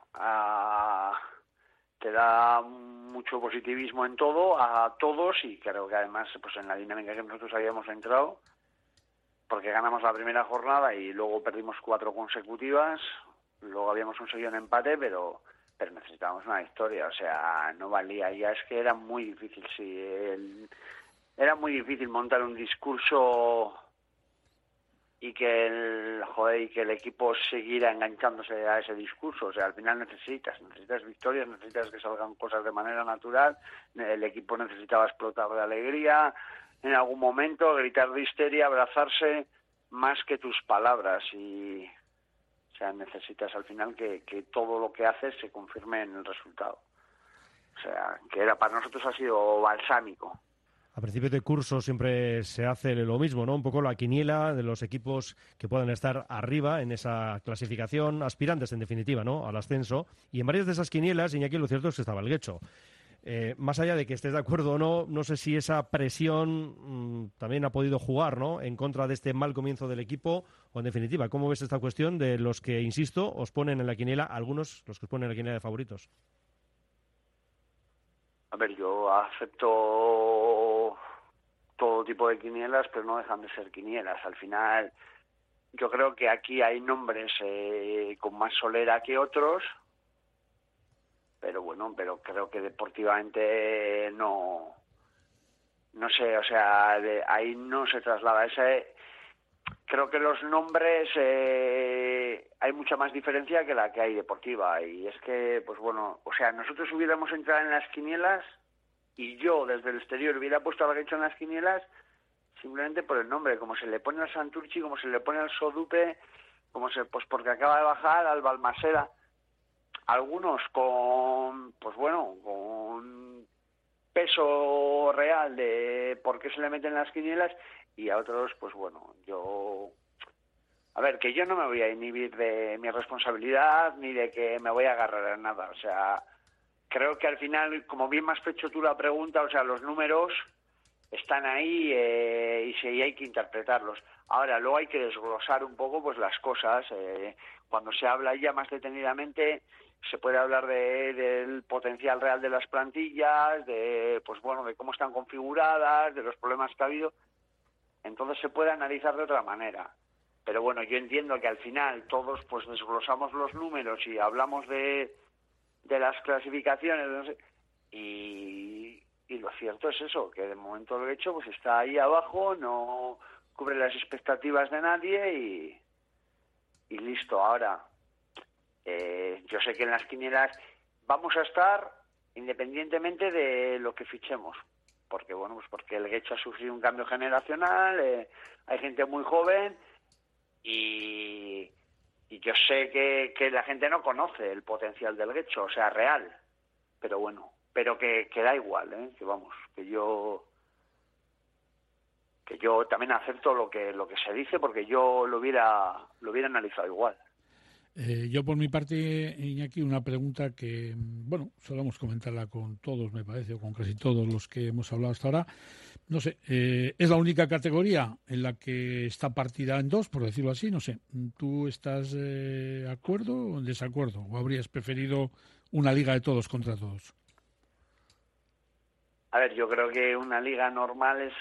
da mucho positivismo en todo, a todos, y creo que además pues en la dinámica que nosotros habíamos entrado, porque ganamos la primera jornada y luego perdimos 4 consecutivas, luego habíamos conseguido un empate, pero necesitábamos una victoria, o sea, no valía, ya es que era muy difícil, era muy difícil montar un discurso y que el equipo siguiera enganchándose a ese discurso. O sea, al final necesitas victorias, necesitas que salgan cosas de manera natural, el equipo necesitaba explotar de alegría, en algún momento gritar de histeria, abrazarse, más que tus palabras, y o sea, necesitas al final que todo lo que haces se confirme en el resultado. O sea, que para nosotros ha sido balsámico. A principios de curso siempre se hace lo mismo, ¿no? Un poco la quiniela de los equipos que puedan estar arriba en esa clasificación, aspirantes en definitiva, ¿no? Al ascenso. Y en varias de esas quinielas, Iñaki, lo cierto es que estaba el Guecho. Más allá de que estés de acuerdo o no, no sé si esa presión también ha podido jugar, ¿no? En contra de este mal comienzo del equipo, o en definitiva, ¿cómo ves esta cuestión de los que, insisto, os ponen en la quiniela, algunos, los que os ponen en la quiniela de favoritos? A ver, yo acepto todo tipo de quinielas, pero no dejan de ser quinielas. Al final, yo creo que aquí hay nombres con más solera que otros, pero bueno, pero creo que deportivamente no sé, o sea, ahí no se traslada creo que los nombres hay mucha más diferencia que la que hay deportiva, y es que pues bueno, o sea, nosotros hubiéramos entrado en las quinielas y yo desde el exterior hubiera puesto al Guecho en las quinielas simplemente por el nombre, como se le pone al Santurchi, como se le pone al Sodupe, pues porque acaba de bajar al Balmaseda, algunos con con peso real de por qué se le meten las quinielas, y a otros, pues bueno, a ver, que yo no me voy a inhibir de mi responsabilidad ni de que me voy a agarrar a nada. O sea, creo que al final, como bien me has hecho tú la pregunta, o sea, los números están ahí y hay que interpretarlos. Ahora, luego hay que desglosar un poco pues las cosas. Cuando se habla ya más detenidamente, se puede hablar del potencial real de las plantillas, de cómo están configuradas, de los problemas que ha habido. Entonces se puede analizar de otra manera. Pero bueno, yo entiendo que al final todos pues desglosamos los números y hablamos de las clasificaciones, no sé, y lo cierto es eso, que de momento el Guecho pues está ahí abajo, no cubre las expectativas de nadie y listo. Ahora, yo sé que en las quinielas vamos a estar independientemente de lo que fichemos, porque bueno, pues porque el Guecho ha sufrido un cambio generacional, hay gente muy joven y yo sé que la gente no conoce el potencial del Guecho, o sea, real, pero bueno, pero que da igual, que vamos, que yo que yo también acepto lo que se dice, porque yo lo hubiera analizado igual. Yo por mi parte, Iñaki, una pregunta que, bueno, solemos comentarla con todos, me parece, o con casi todos los que hemos hablado hasta ahora. No sé, es la única categoría en la que está partida en dos, por decirlo así, no sé. ¿Tú estás de acuerdo o en desacuerdo? ¿O habrías preferido una liga de todos contra todos? A ver, yo creo que una liga normal es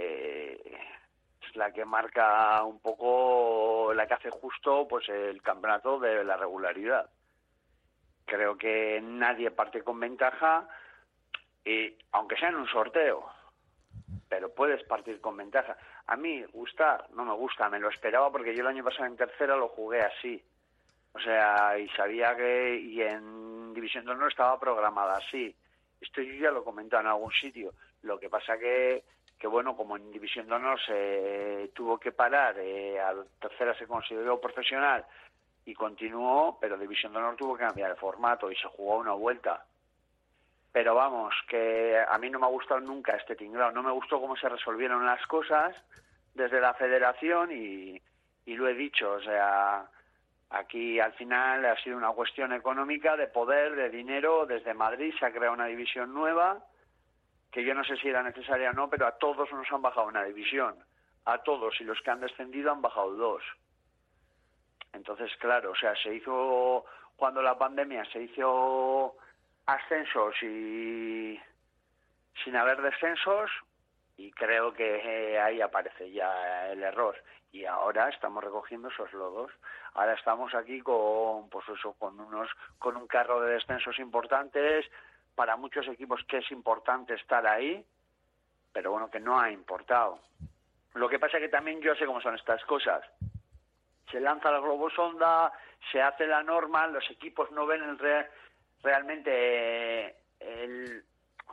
la que marca un poco, la que hace justo pues el campeonato de la regularidad. Creo que nadie parte con ventaja, y aunque sea en un sorteo, pero puedes partir con ventaja. A mí gustar, no me gusta, me lo esperaba porque yo el año pasado en tercera lo jugué así. O sea, y sabía que y en División de Honor estaba programada así. Esto yo ya lo he comentado en algún sitio. Lo que pasa que bueno, como en División de Honor se tuvo que parar, a la tercera se consideró profesional y continuó, pero División de Honor tuvo que cambiar el formato y se jugó una vuelta. Pero vamos, que a mí no me ha gustado nunca este tinglado. No me gustó cómo se resolvieron las cosas desde la federación y lo he dicho, o sea, aquí al final ha sido una cuestión económica, de poder, de dinero. Desde Madrid se ha creado una división nueva, que yo no sé si era necesaria o no, pero a todos nos han bajado una división. A todos, y los que han descendido han bajado 2. Entonces, claro, o sea, se hizo, cuando la pandemia se hizo ascensos y sin haber descensos, y creo que ahí aparece ya el error. Y ahora estamos recogiendo esos lodos. Ahora estamos aquí con, pues eso, con un carro de descensos importantes. Para muchos equipos que es importante estar ahí, pero bueno, que no ha importado. Lo que pasa es que también yo sé cómo son estas cosas. Se lanza la globosonda, se hace la norma, los equipos no ven realmente el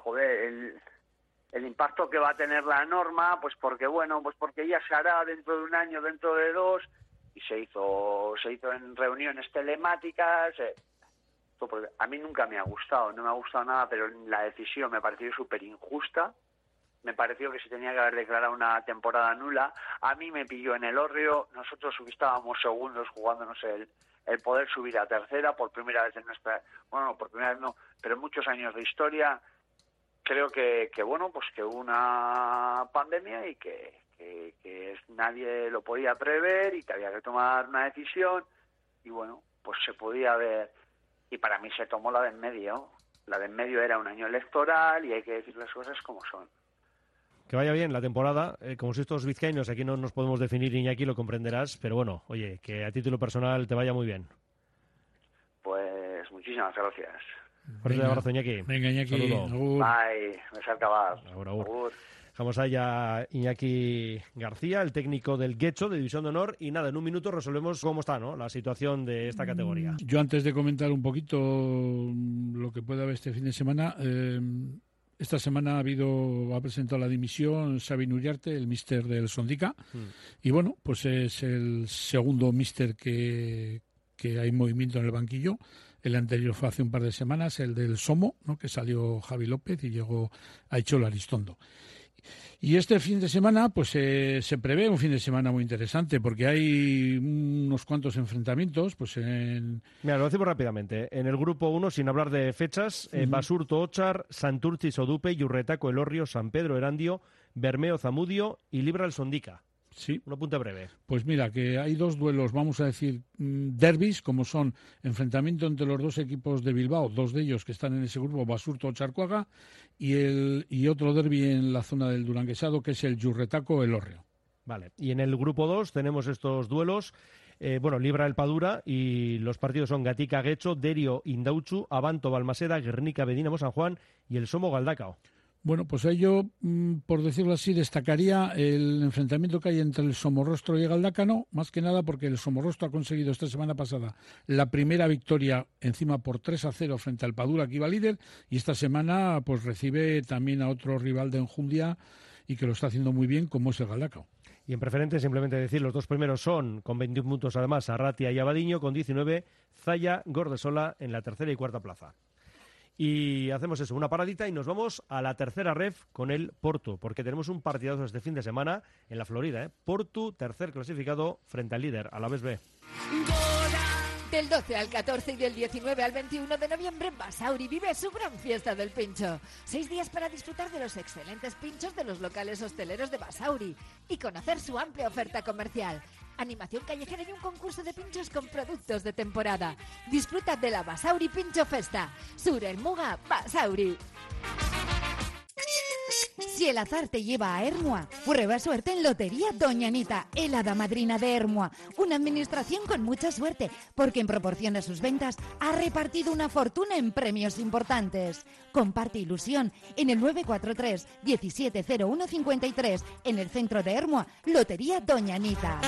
impacto que va a tener la norma, pues porque bueno, pues porque ya se hará dentro de un año, dentro de 2, y se hizo en reuniones telemáticas. A mí nunca me ha gustado, no me ha gustado nada, pero la decisión me pareció súper injusta. Me pareció que se tenía que haber declarado una temporada nula. A mí me pilló en Elorrio. Nosotros estábamos segundos jugándonos el poder subir a tercera por primera vez en nuestra... Bueno, por primera vez no, pero en muchos años de historia. Creo que bueno, pues que hubo una pandemia y que nadie lo podía prever y que había que tomar una decisión. Y bueno, pues se podía haber... Y para mí se tomó la de en medio. La de en medio era un año electoral y hay que decir las cosas como son. Que vaya bien la temporada. Como si estos vizcaínos, aquí no nos podemos definir, Iñaki, lo comprenderás. Pero bueno, oye, que a título personal te vaya muy bien. Pues muchísimas gracias. Fuerte abrazo, Iñaki. Venga, Iñaki. Saludo. Bye. Me sal acabar. Agur. Dejamos allá Iñaki García, el técnico del Guecho de División de Honor, y nada, en un minuto resolvemos cómo está, ¿no?, la situación de esta categoría. Yo antes de comentar un poquito lo que puede haber este fin de semana, esta semana ha presentado la dimisión Xavi Nuriarte, el míster del Sondica, y bueno, pues es el segundo míster que hay movimiento en el banquillo. El anterior fue hace un par de semanas, el del Somo, ¿no?, que salió Javi López y llegó Aichol Aristondo. Y este fin de semana, pues se prevé un fin de semana muy interesante, porque hay unos cuantos enfrentamientos. Pues Mira, lo decimos rápidamente. En el grupo 1, sin hablar de fechas, Basurto Ochar, Santurtzi Sodupe, Yurretaco Elorrio, San Pedro Erandio, Bermeo Zamudio y Libra el Sondica. Sí. Un apunte breve. Pues mira, que hay 2 duelos, vamos a decir, derbis, como son enfrentamiento entre los 2 equipos de Bilbao, 2 de ellos que están en ese grupo, Basurto Charcuaga, y otro derbi en la zona del Duranguesado, que es el Yurretaco Elorrio. Vale, y en el grupo 2 tenemos estos duelos. Libra el Padura, y los partidos son Gatica Guecho, Derio Indauchu, Abanto Balmaseda, Guernica Bedínamo San Juan y el Somo Galdacao. Bueno, pues yo, por decirlo así, destacaría el enfrentamiento que hay entre el Somorrostro y el Galdácano, más que nada porque el Somorrostro ha conseguido esta semana pasada la primera victoria encima por 3-0 frente al Padura, que iba líder, y esta semana pues recibe también a otro rival de enjundia y que lo está haciendo muy bien, como es el Galdácano. Y en preferente, simplemente decir, los 2 primeros son, con 21 puntos además, Arratia y Abadiño, con 19, Zaya, Gordesola en la tercera y cuarta plaza. Y hacemos eso, una paradita y nos vamos a la tercera ref con el Porto, porque tenemos un partidazo este fin de semana en la Florida, ¿eh? Porto, tercer clasificado frente al líder, Alavés B. Del 12 al 14 y del 19 al 21 de noviembre, Basauri vive su gran fiesta del pincho. 6 días para disfrutar de los excelentes pinchos de los locales hosteleros de Basauri y conocer su amplia oferta comercial. Animación callejera y un concurso de pinchos con productos de temporada. Disfruta de la Basauri Pincho Festa. Sur el Muga, Basauri. Si el azar te lleva a Ermua, prueba suerte en Lotería Doña Anita, el hada madrina de Ermua. Una administración con mucha suerte, porque en proporción a sus ventas ha repartido una fortuna en premios importantes. Comparte ilusión en el 943 170153, en el centro de Ermua, Lotería Doña Anita.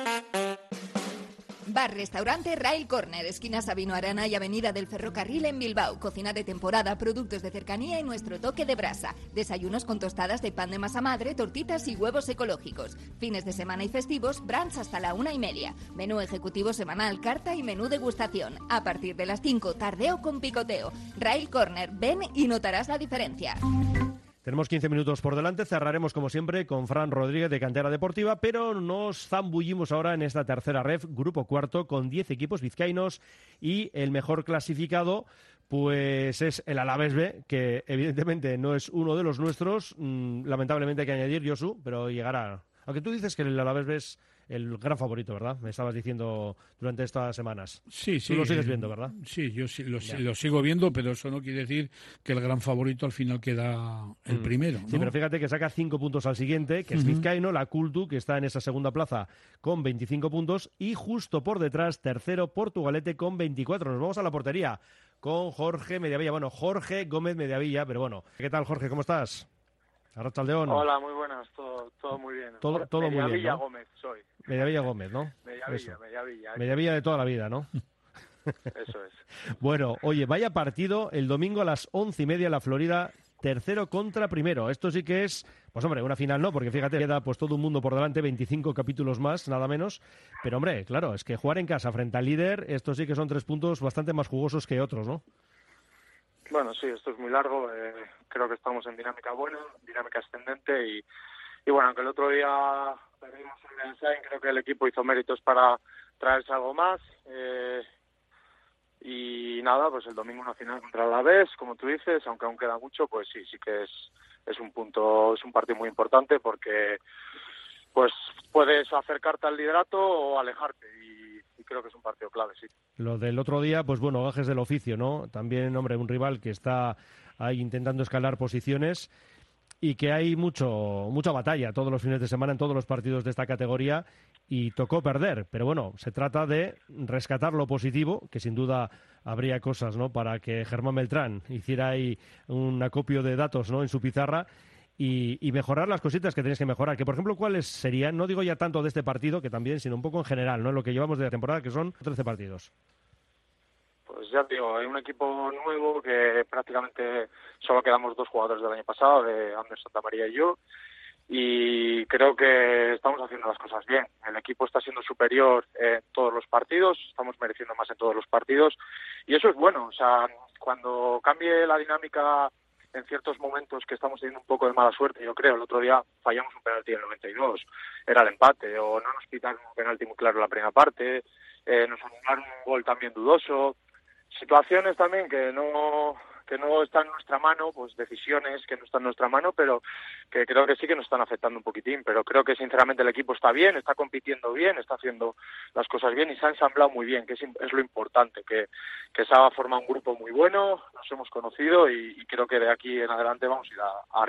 Bar-restaurante Rail Corner, esquina Sabino Arana y Avenida del Ferrocarril en Bilbao. Cocina de temporada, productos de cercanía y nuestro toque de brasa. Desayunos con tostadas de pan de masa madre, tortitas y huevos ecológicos. Fines de semana y festivos, brunch hasta la 1:30. Menú ejecutivo semanal, carta y menú degustación. A partir de las 5, tardeo con picoteo. Rail Corner, ven y notarás la diferencia. Tenemos 15 minutos por delante, cerraremos como siempre con Fran Rodríguez de Cantera Deportiva, pero nos zambullimos ahora en esta tercera ref, grupo cuarto, con 10 equipos vizcaínos y el mejor clasificado pues es el Alavés B, que evidentemente no es uno de los nuestros, lamentablemente hay que añadir, Josu, pero llegará. Aunque tú dices que el Alavés B es el gran favorito, ¿verdad? Me estabas diciendo durante estas semanas. Sí. Tú lo sigues viendo, ¿verdad? Sí, yo sí, lo sigo viendo, pero eso no quiere decir que el gran favorito al final queda el primero, ¿no? Sí, pero fíjate que saca 5 puntos al siguiente, que es vizcaíno, la Cultu, que está en esa segunda plaza con 25 puntos, y justo por detrás, tercero, Portugalete con 24. Nos vamos a la portería con Jorge Mediavilla. Bueno, Jorge Gómez Mediavilla, pero bueno. ¿Qué tal, Jorge? ¿Cómo estás? Arratsaldeon. Hola, muy buenas, todo muy bien. Todo muy bien, Mediavilla ¿no? Gómez soy. Mediavilla Gómez, ¿no? Mediavilla. Mediavilla de toda la vida, ¿no? Eso es. Bueno, oye, vaya partido el domingo a las 11:30 en la Florida, tercero contra primero. Esto sí que es, pues hombre, una final no, porque fíjate, queda pues todo un mundo por delante, 25 capítulos más, nada menos. Pero hombre, claro, es que jugar en casa frente al líder, esto sí que son 3 puntos bastante más jugosos que otros, ¿no? Bueno, sí, esto es muy largo. Creo que estamos en dinámica buena, dinámica ascendente y bueno, aunque el otro día perdimos en Benzain, creo que el equipo hizo méritos para traerse algo más. Y nada, pues el domingo una final contra el Alavés, como tú dices, aunque aún queda mucho, pues sí que es un punto, es un partido muy importante porque pues puedes acercarte al liderato o alejarte y creo que es un partido clave, sí. Lo del otro día, pues bueno, gajes del oficio, ¿no? También, hombre, un rival que está ahí intentando escalar posiciones y que hay mucha batalla todos los fines de semana en todos los partidos de esta categoría y tocó perder, pero bueno, se trata de rescatar lo positivo, que sin duda habría cosas, ¿no?, para que Germán Beltrán hiciera ahí un acopio de datos, ¿no?, en su pizarra y mejorar las cositas que tenéis que mejorar, que por ejemplo, ¿cuáles serían? No digo ya tanto de este partido, que también, sino un poco en general, ¿no?, lo que llevamos de la temporada, que son 13 partidos. Pues ya te digo, hay un equipo nuevo que prácticamente solo quedamos 2 jugadores del año pasado, de Ander Santamaría y yo, y creo que estamos haciendo las cosas bien. El equipo está siendo superior en todos los partidos, estamos mereciendo más en todos los partidos, y eso es bueno. O sea, cuando cambie la dinámica en ciertos momentos que estamos teniendo un poco de mala suerte, yo creo, el otro día fallamos un penalti en el 92, era el empate, o no nos pitaron un penalti muy claro en la primera parte, nos anularon un gol también dudoso, situaciones también que no están en nuestra mano, pues decisiones que no están en nuestra mano, pero que creo que sí que nos están afectando un poquitín, pero creo que sinceramente el equipo está bien, está compitiendo bien, está haciendo las cosas bien y se ha ensamblado muy bien, que es lo importante, que se ha formado un grupo muy bueno, nos hemos conocido y creo que de aquí en adelante vamos a ir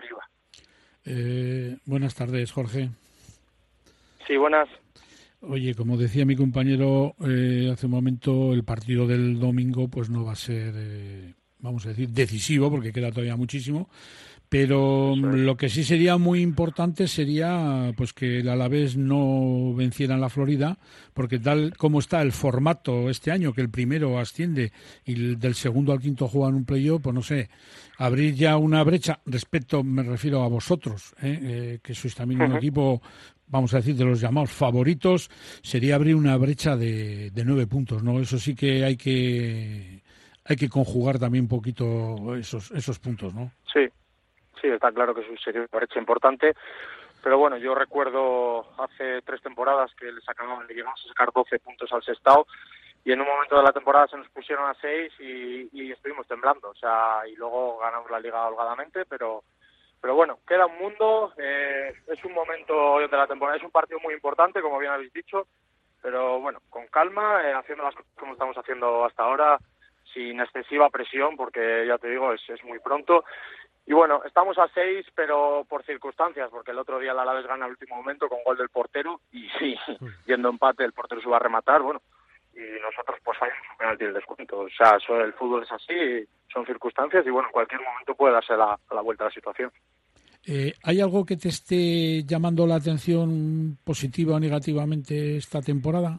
arriba. Buenas tardes, Jorge. Sí, buenas. Oye, como decía mi compañero hace un momento, el partido del domingo pues no va a ser, vamos a decir, decisivo, porque queda todavía muchísimo, pero lo que sí sería muy importante sería pues que el Alavés no venciera en la Florida, porque tal como está el formato este año, que el primero asciende y del segundo al quinto juegan un playoff, pues no sé, abrir ya una brecha respecto, me refiero a vosotros, que sois también un equipo, vamos a decir, de los llamados favoritos, sería abrir una brecha de 9 puntos, ¿no? Eso sí que hay hay que conjugar también un poquito esos puntos, ¿no? Sí, está claro que es un serio brecha importante, pero bueno, yo recuerdo hace 3 temporadas que le llegamos a sacar 12 puntos al Sestao, y en un momento de la temporada se nos pusieron a 6 y estuvimos temblando, o sea, y luego ganamos la liga holgadamente, pero bueno, queda un mundo, es un momento de la temporada, es un partido muy importante, como bien habéis dicho, pero bueno, con calma, haciendo las cosas como estamos haciendo hasta ahora, sin excesiva presión, porque ya te digo, es muy pronto. Y bueno, estamos a 6, pero por circunstancias, porque el otro día el Alavés gana al último momento con gol del portero, y sí, yendo empate el portero se va a rematar, bueno, y nosotros pues fallamos un penalti el descuento. O sea, el fútbol es así, son circunstancias, y bueno, en cualquier momento puede darse la vuelta a la situación. ¿Hay algo que te esté llamando la atención positiva o negativamente esta temporada,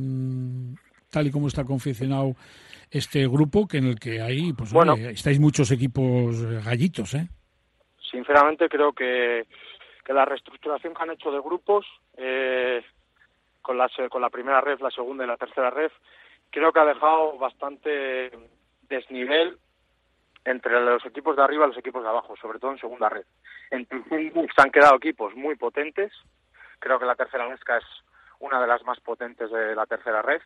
tal y como está confeccionado este grupo, que en el que hay, pues bueno, estáis muchos equipos gallitos, ¿eh? Sinceramente creo que la reestructuración que han hecho de grupos, con la primera ref, la segunda y la tercera ref, creo que ha dejado bastante desnivel entre los equipos de arriba y los equipos de abajo, sobre todo en segunda red. En se han quedado equipos muy potentes, creo que la tercera mezcla es una de las más potentes de la tercera red.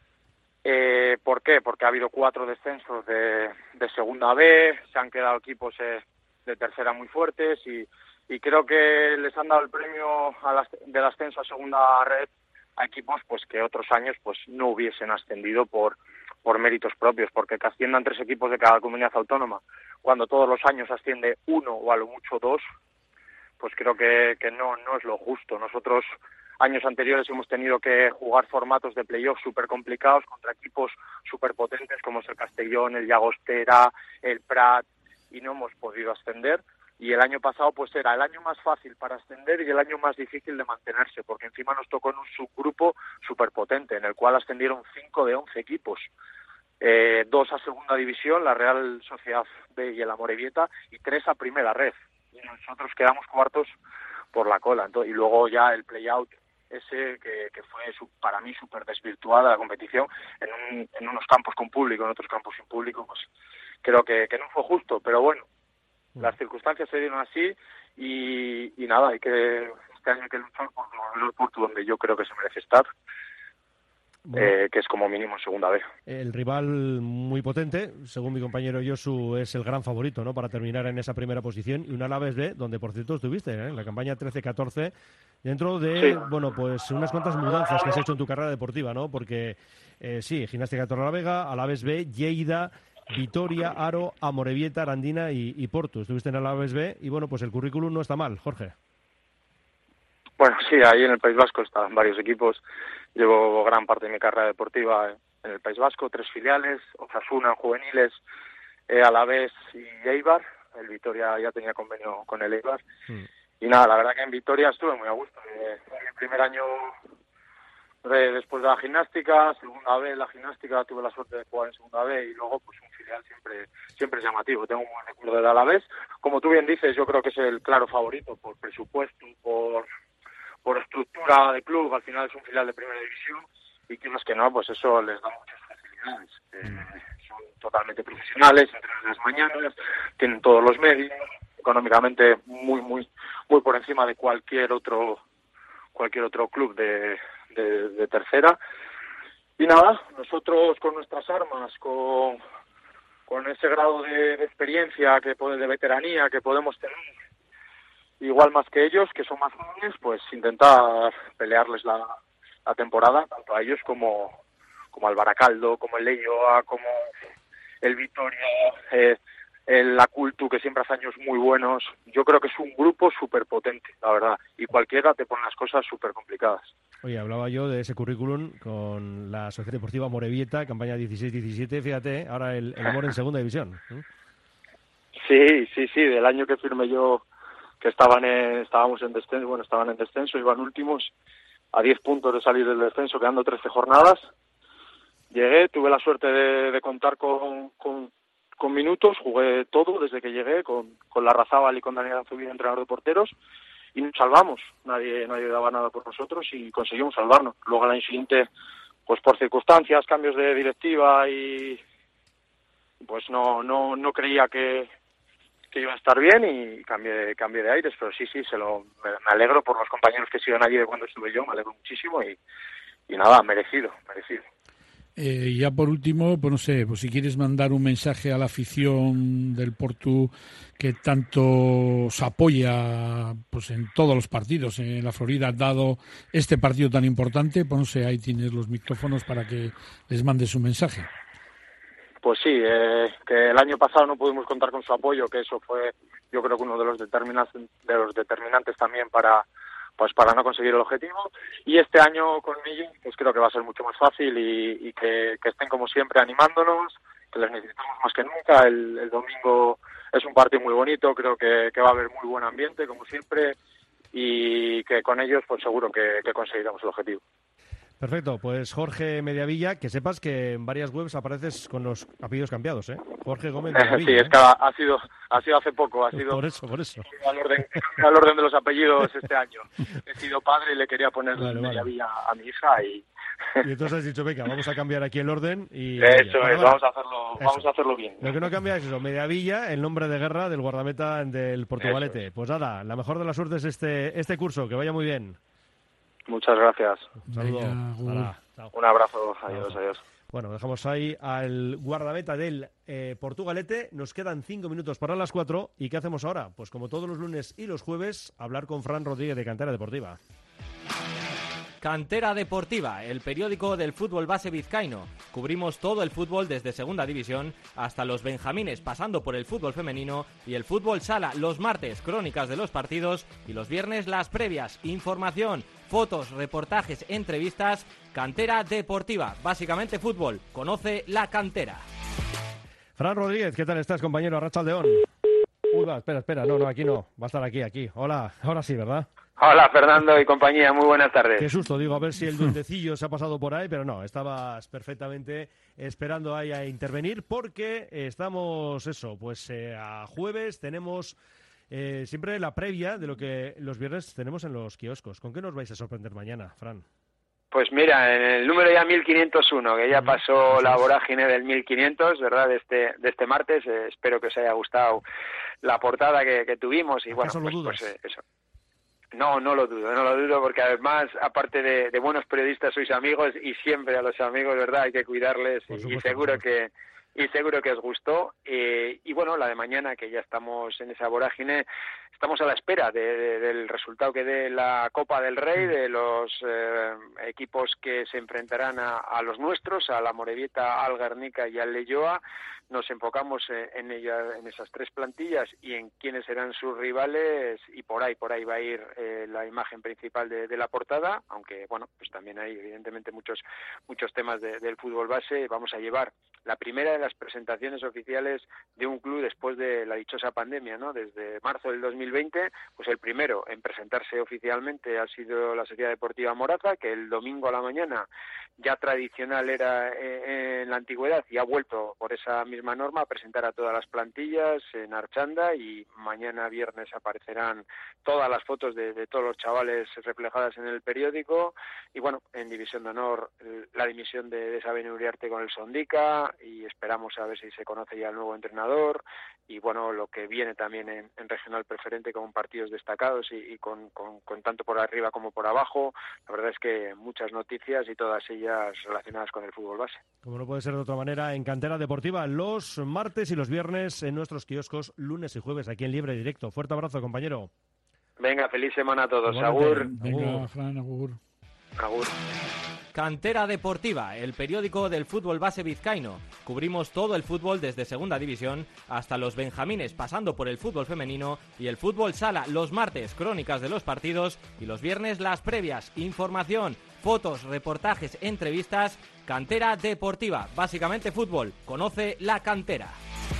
¿Por qué? Porque ha habido 4 descensos de segunda B, se han quedado equipos de tercera muy fuertes, y creo que les han dado el premio del ascenso a segunda red a equipos pues que otros años pues no hubiesen ascendido por méritos propios, porque que asciendan 3 equipos de cada comunidad autónoma, cuando todos los años asciende 1 o a lo mucho 2, pues creo que no es lo justo. Nosotros años anteriores hemos tenido que jugar formatos de playoff súper complicados contra equipos súper potentes como es el Castellón, el Llagostera, el Prat, y no hemos podido ascender. Y el año pasado pues era el año más fácil para ascender y el año más difícil de mantenerse, porque encima nos tocó en un subgrupo súper potente, en el cual ascendieron 5 de 11 equipos. 2 a segunda división, la Real Sociedad B y el Amorebieta, y 3 a primera red. Y nosotros quedamos cuartos por la cola. Entonces, y luego ya el play-out ese que fue para mí súper desvirtuada la competición en unos campos con público, en otros campos sin público, pues creo que no fue justo, pero bueno, las circunstancias se dieron así y nada, este año hay que luchar por el puerto donde yo creo que se merece estar. Bueno, que es como mínimo en segunda B. El rival muy potente, según mi compañero Josu, es el gran favorito, ¿no?, para terminar en esa primera posición, y un Alavés B, donde por cierto estuviste, en la campaña 13-14, dentro de, bueno, pues unas cuantas mudanzas que has hecho en tu carrera deportiva, ¿no? Porque sí, Gimnástica Torrelavega, Alavés B, Lleida, Vitoria, Aro, Amorebieta, Arandina y Porto. Estuviste en Alavés B y bueno, pues el currículum no está mal, Jorge. Bueno, sí, ahí en el País Vasco están varios equipos. Llevo gran parte de mi carrera deportiva en el País Vasco, 3 filiales, Osasuna, juveniles, Alavés y Eibar. El Vitoria ya tenía convenio con el Eibar. Y nada, la verdad que en Vitoria estuve muy a gusto. El primer año después de la gimnástica, segunda B, la gimnástica, tuve la suerte de jugar en segunda B, y luego pues un filial siempre es llamativo. Tengo un buen recuerdo del Alavés. Como tú bien dices, yo creo que es el claro favorito por presupuesto, por estructura de club. Al final es un filial de primera división, y que más que no, pues eso les da muchas facilidades. Son totalmente profesionales, entrenan las mañanas, tienen todos los medios, económicamente muy por encima de cualquier otro club de tercera. Y nada, nosotros con nuestras armas, con ese grado de experiencia, de veteranía que podemos tener, igual más que ellos, que son más jóvenes, pues intentar pelearles la temporada, tanto a ellos como al Baracaldo, como el Leioa, como el Vitoria, el Acultu, que siempre hace años muy buenos. Yo creo que es un grupo súper potente, la verdad, y cualquiera te pone las cosas súper complicadas. Oye, hablaba yo de ese currículum con la Sociedad Deportiva Amorebieta, campaña 16-17, fíjate, ahora el Amor en segunda división. Sí, del año que firmé yo, que estaban en descenso, iban últimos, a 10 puntos de salir del descenso, quedando 13 jornadas. Llegué, tuve la suerte de contar con minutos, jugué todo desde que llegué, con Larrazábal y con Daniel Anzubía, entrenador de porteros, y nos salvamos. Nadie daba nada por nosotros y conseguimos salvarnos. Luego al año siguiente, pues por circunstancias, cambios de directiva y pues no creía que iba a estar bien y cambié de aires, pero sí, me alegro por los compañeros que siguen allí de cuando estuve yo, me alegro muchísimo y nada, merecido. Ya por último, pues no sé, pues si quieres mandar un mensaje a la afición del Portu que tanto os apoya pues en todos los partidos en la Florida, dado este partido tan importante, pues no sé, ahí tienes los micrófonos para que les mandes un mensaje. Pues sí, que el año pasado no pudimos contar con su apoyo, que eso fue, yo creo que uno de los determinantes también para no conseguir el objetivo, y este año con ellos pues creo que va a ser mucho más fácil y que estén como siempre animándonos, que les necesitamos más que nunca. El domingo es un partido muy bonito, creo que va a haber muy buen ambiente como siempre y que con ellos pues seguro que conseguiremos el objetivo. Perfecto, pues Jorge Mediavilla, que sepas que en varias webs apareces con los apellidos cambiados, ¿eh? Jorge Gómez Mediavilla. Sí, es que ha sido hace poco, ha sido por eso. al orden de los apellidos este año. He sido padre y le quería poner Mediavilla a mi hija y entonces has dicho, venga, vamos a cambiar aquí el orden y vamos a hacerlo bien. Lo que no cambia es eso, Mediavilla, el nombre de guerra del guardameta del Portugalete. Pues nada, la mejor de las suertes este curso, que vaya muy bien. Muchas gracias. Un saludo. Un abrazo. Adiós. Bueno, dejamos ahí al guardameta del Portugalete. Nos quedan 5 minutos para las 4. ¿Y qué hacemos ahora? Pues como todos los lunes y los jueves, hablar con Fran Rodríguez de Cantera Deportiva. Cantera Deportiva, el periódico del fútbol base vizcaíno. Cubrimos todo el fútbol desde Segunda División hasta los benjamines, pasando por el fútbol femenino y el fútbol sala. Los martes, crónicas de los partidos y los viernes, las previas. Información, fotos, reportajes, entrevistas. Cantera Deportiva, básicamente fútbol. Conoce la cantera. Fran Rodríguez, ¿qué tal estás, compañero? Arratsaldeon. Espera, no, aquí no. Va a estar aquí. Hola, ahora sí, ¿verdad? Hola, Fernando y compañía, muy buenas tardes. Qué susto, digo, a ver si el duendecillo se ha pasado por ahí, pero no, estabas perfectamente esperando ahí a intervenir porque estamos, a jueves tenemos siempre la previa de lo que los viernes tenemos en los kioscos. ¿Con qué nos vais a sorprender mañana, Fran? Pues mira, en el número ya 1501, que ya pasó la vorágine del 1500, ¿verdad?, de este martes, espero que os haya gustado la portada que tuvimos y bueno, pues eso. No lo dudo, porque además, aparte de buenos periodistas, sois amigos y siempre a los amigos, ¿verdad?, hay que cuidarles y seguro que os gustó. Y bueno, la de mañana, que ya estamos en esa vorágine, estamos a la espera del resultado que dé la Copa del Rey, de los equipos que se enfrentarán a los nuestros, a la Amorebieta, al Guernica y al Leioa. Nos enfocamos en esas tres plantillas y en quiénes serán sus rivales, y por ahí va a ir la imagen principal de la portada, aunque bueno, pues también hay evidentemente muchos temas del fútbol base. Vamos a llevar la primera de las presentaciones oficiales de un club después de la dichosa pandemia, ¿no? Desde marzo del 2020, pues el primero en presentarse oficialmente ha sido la Sociedad Deportiva Moraza, que el domingo a la mañana, ya tradicional era en la antigüedad, y ha vuelto por esa misma norma a presentar a todas las plantillas en Archanda, y mañana viernes aparecerán todas las fotos de todos los chavales reflejadas en el periódico. Y bueno, en División de Honor, la dimisión de Sabine Uriarte con el Sondica, y esperamos a ver si se conoce ya el nuevo entrenador, y bueno, lo que viene también en regional preferente con partidos destacados y con tanto por arriba como por abajo. La verdad es que muchas noticias y todas ellas relacionadas con el fútbol base. Como no puede ser de otra manera, en Cantera Deportiva los martes y los viernes en nuestros kioscos, lunes y jueves aquí en Libre Directo. Fuerte abrazo, compañero. Venga, feliz semana a todos. Igualmente. Agur. Venga, Fran, agur. Agur. Cantera Deportiva, el periódico del fútbol base vizcaíno. Cubrimos todo el fútbol desde Segunda División hasta los benjamines, pasando por el fútbol femenino y el fútbol sala. Los martes, crónicas de los partidos, y los viernes, las previas. Información, fotos, reportajes, entrevistas. Cantera Deportiva, básicamente fútbol. Conoce la cantera.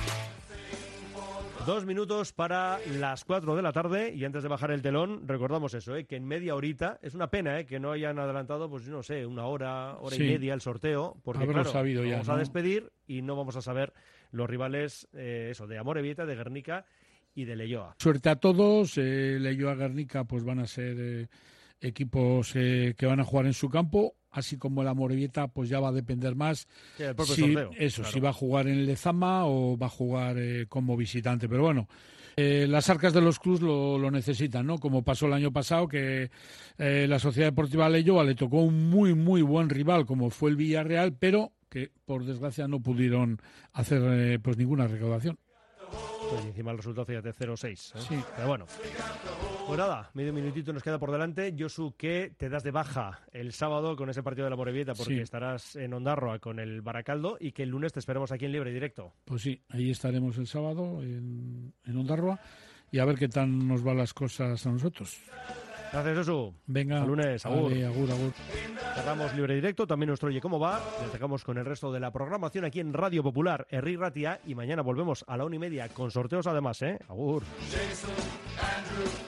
2 minutos para las 4 de la tarde, y antes de bajar el telón recordamos eso, que en media horita, es una pena que no hayan adelantado, pues no sé, una hora y media el sorteo, porque claro, sabido ya, vamos a despedir y no vamos a saber los rivales de Amorebieta, de Guernica y de Leioa. Suerte a todos. Leioa, Guernica pues van a ser equipos que van a jugar en su campo. así como el Amorebieta, pues ya va a depender más el propio sorteo, si va a jugar en el Lezama o va a jugar como visitante. Pero bueno, las arcas de los clubs lo necesitan, ¿no? Como pasó el año pasado, que la Sociedad Deportiva Leioa le tocó un muy, muy buen rival, como fue el Villarreal, pero que por desgracia no pudieron hacer pues ninguna recaudación. Pues encima el resultado, fíjate, 0-6. Sí. Pero bueno. Pues nada, medio minutito nos queda por delante. Josu, que te das de baja el sábado con ese partido de la Amorebieta porque estarás en Ondarroa con el Baracaldo y que el lunes te esperamos aquí en Libre Directo. Pues sí, ahí estaremos el sábado en Ondarroa y a ver qué tal nos van las cosas a nosotros. Gracias, Josu. Venga. Hasta lunes. Agur. Vale, agur. Cerramos Libre Directo, también nuestro Oye Cómo Va. Nos dejamos con el resto de la programación aquí en Radio Popular, Herri Ratia, y mañana volvemos a la 1:30 con sorteos además, Agur.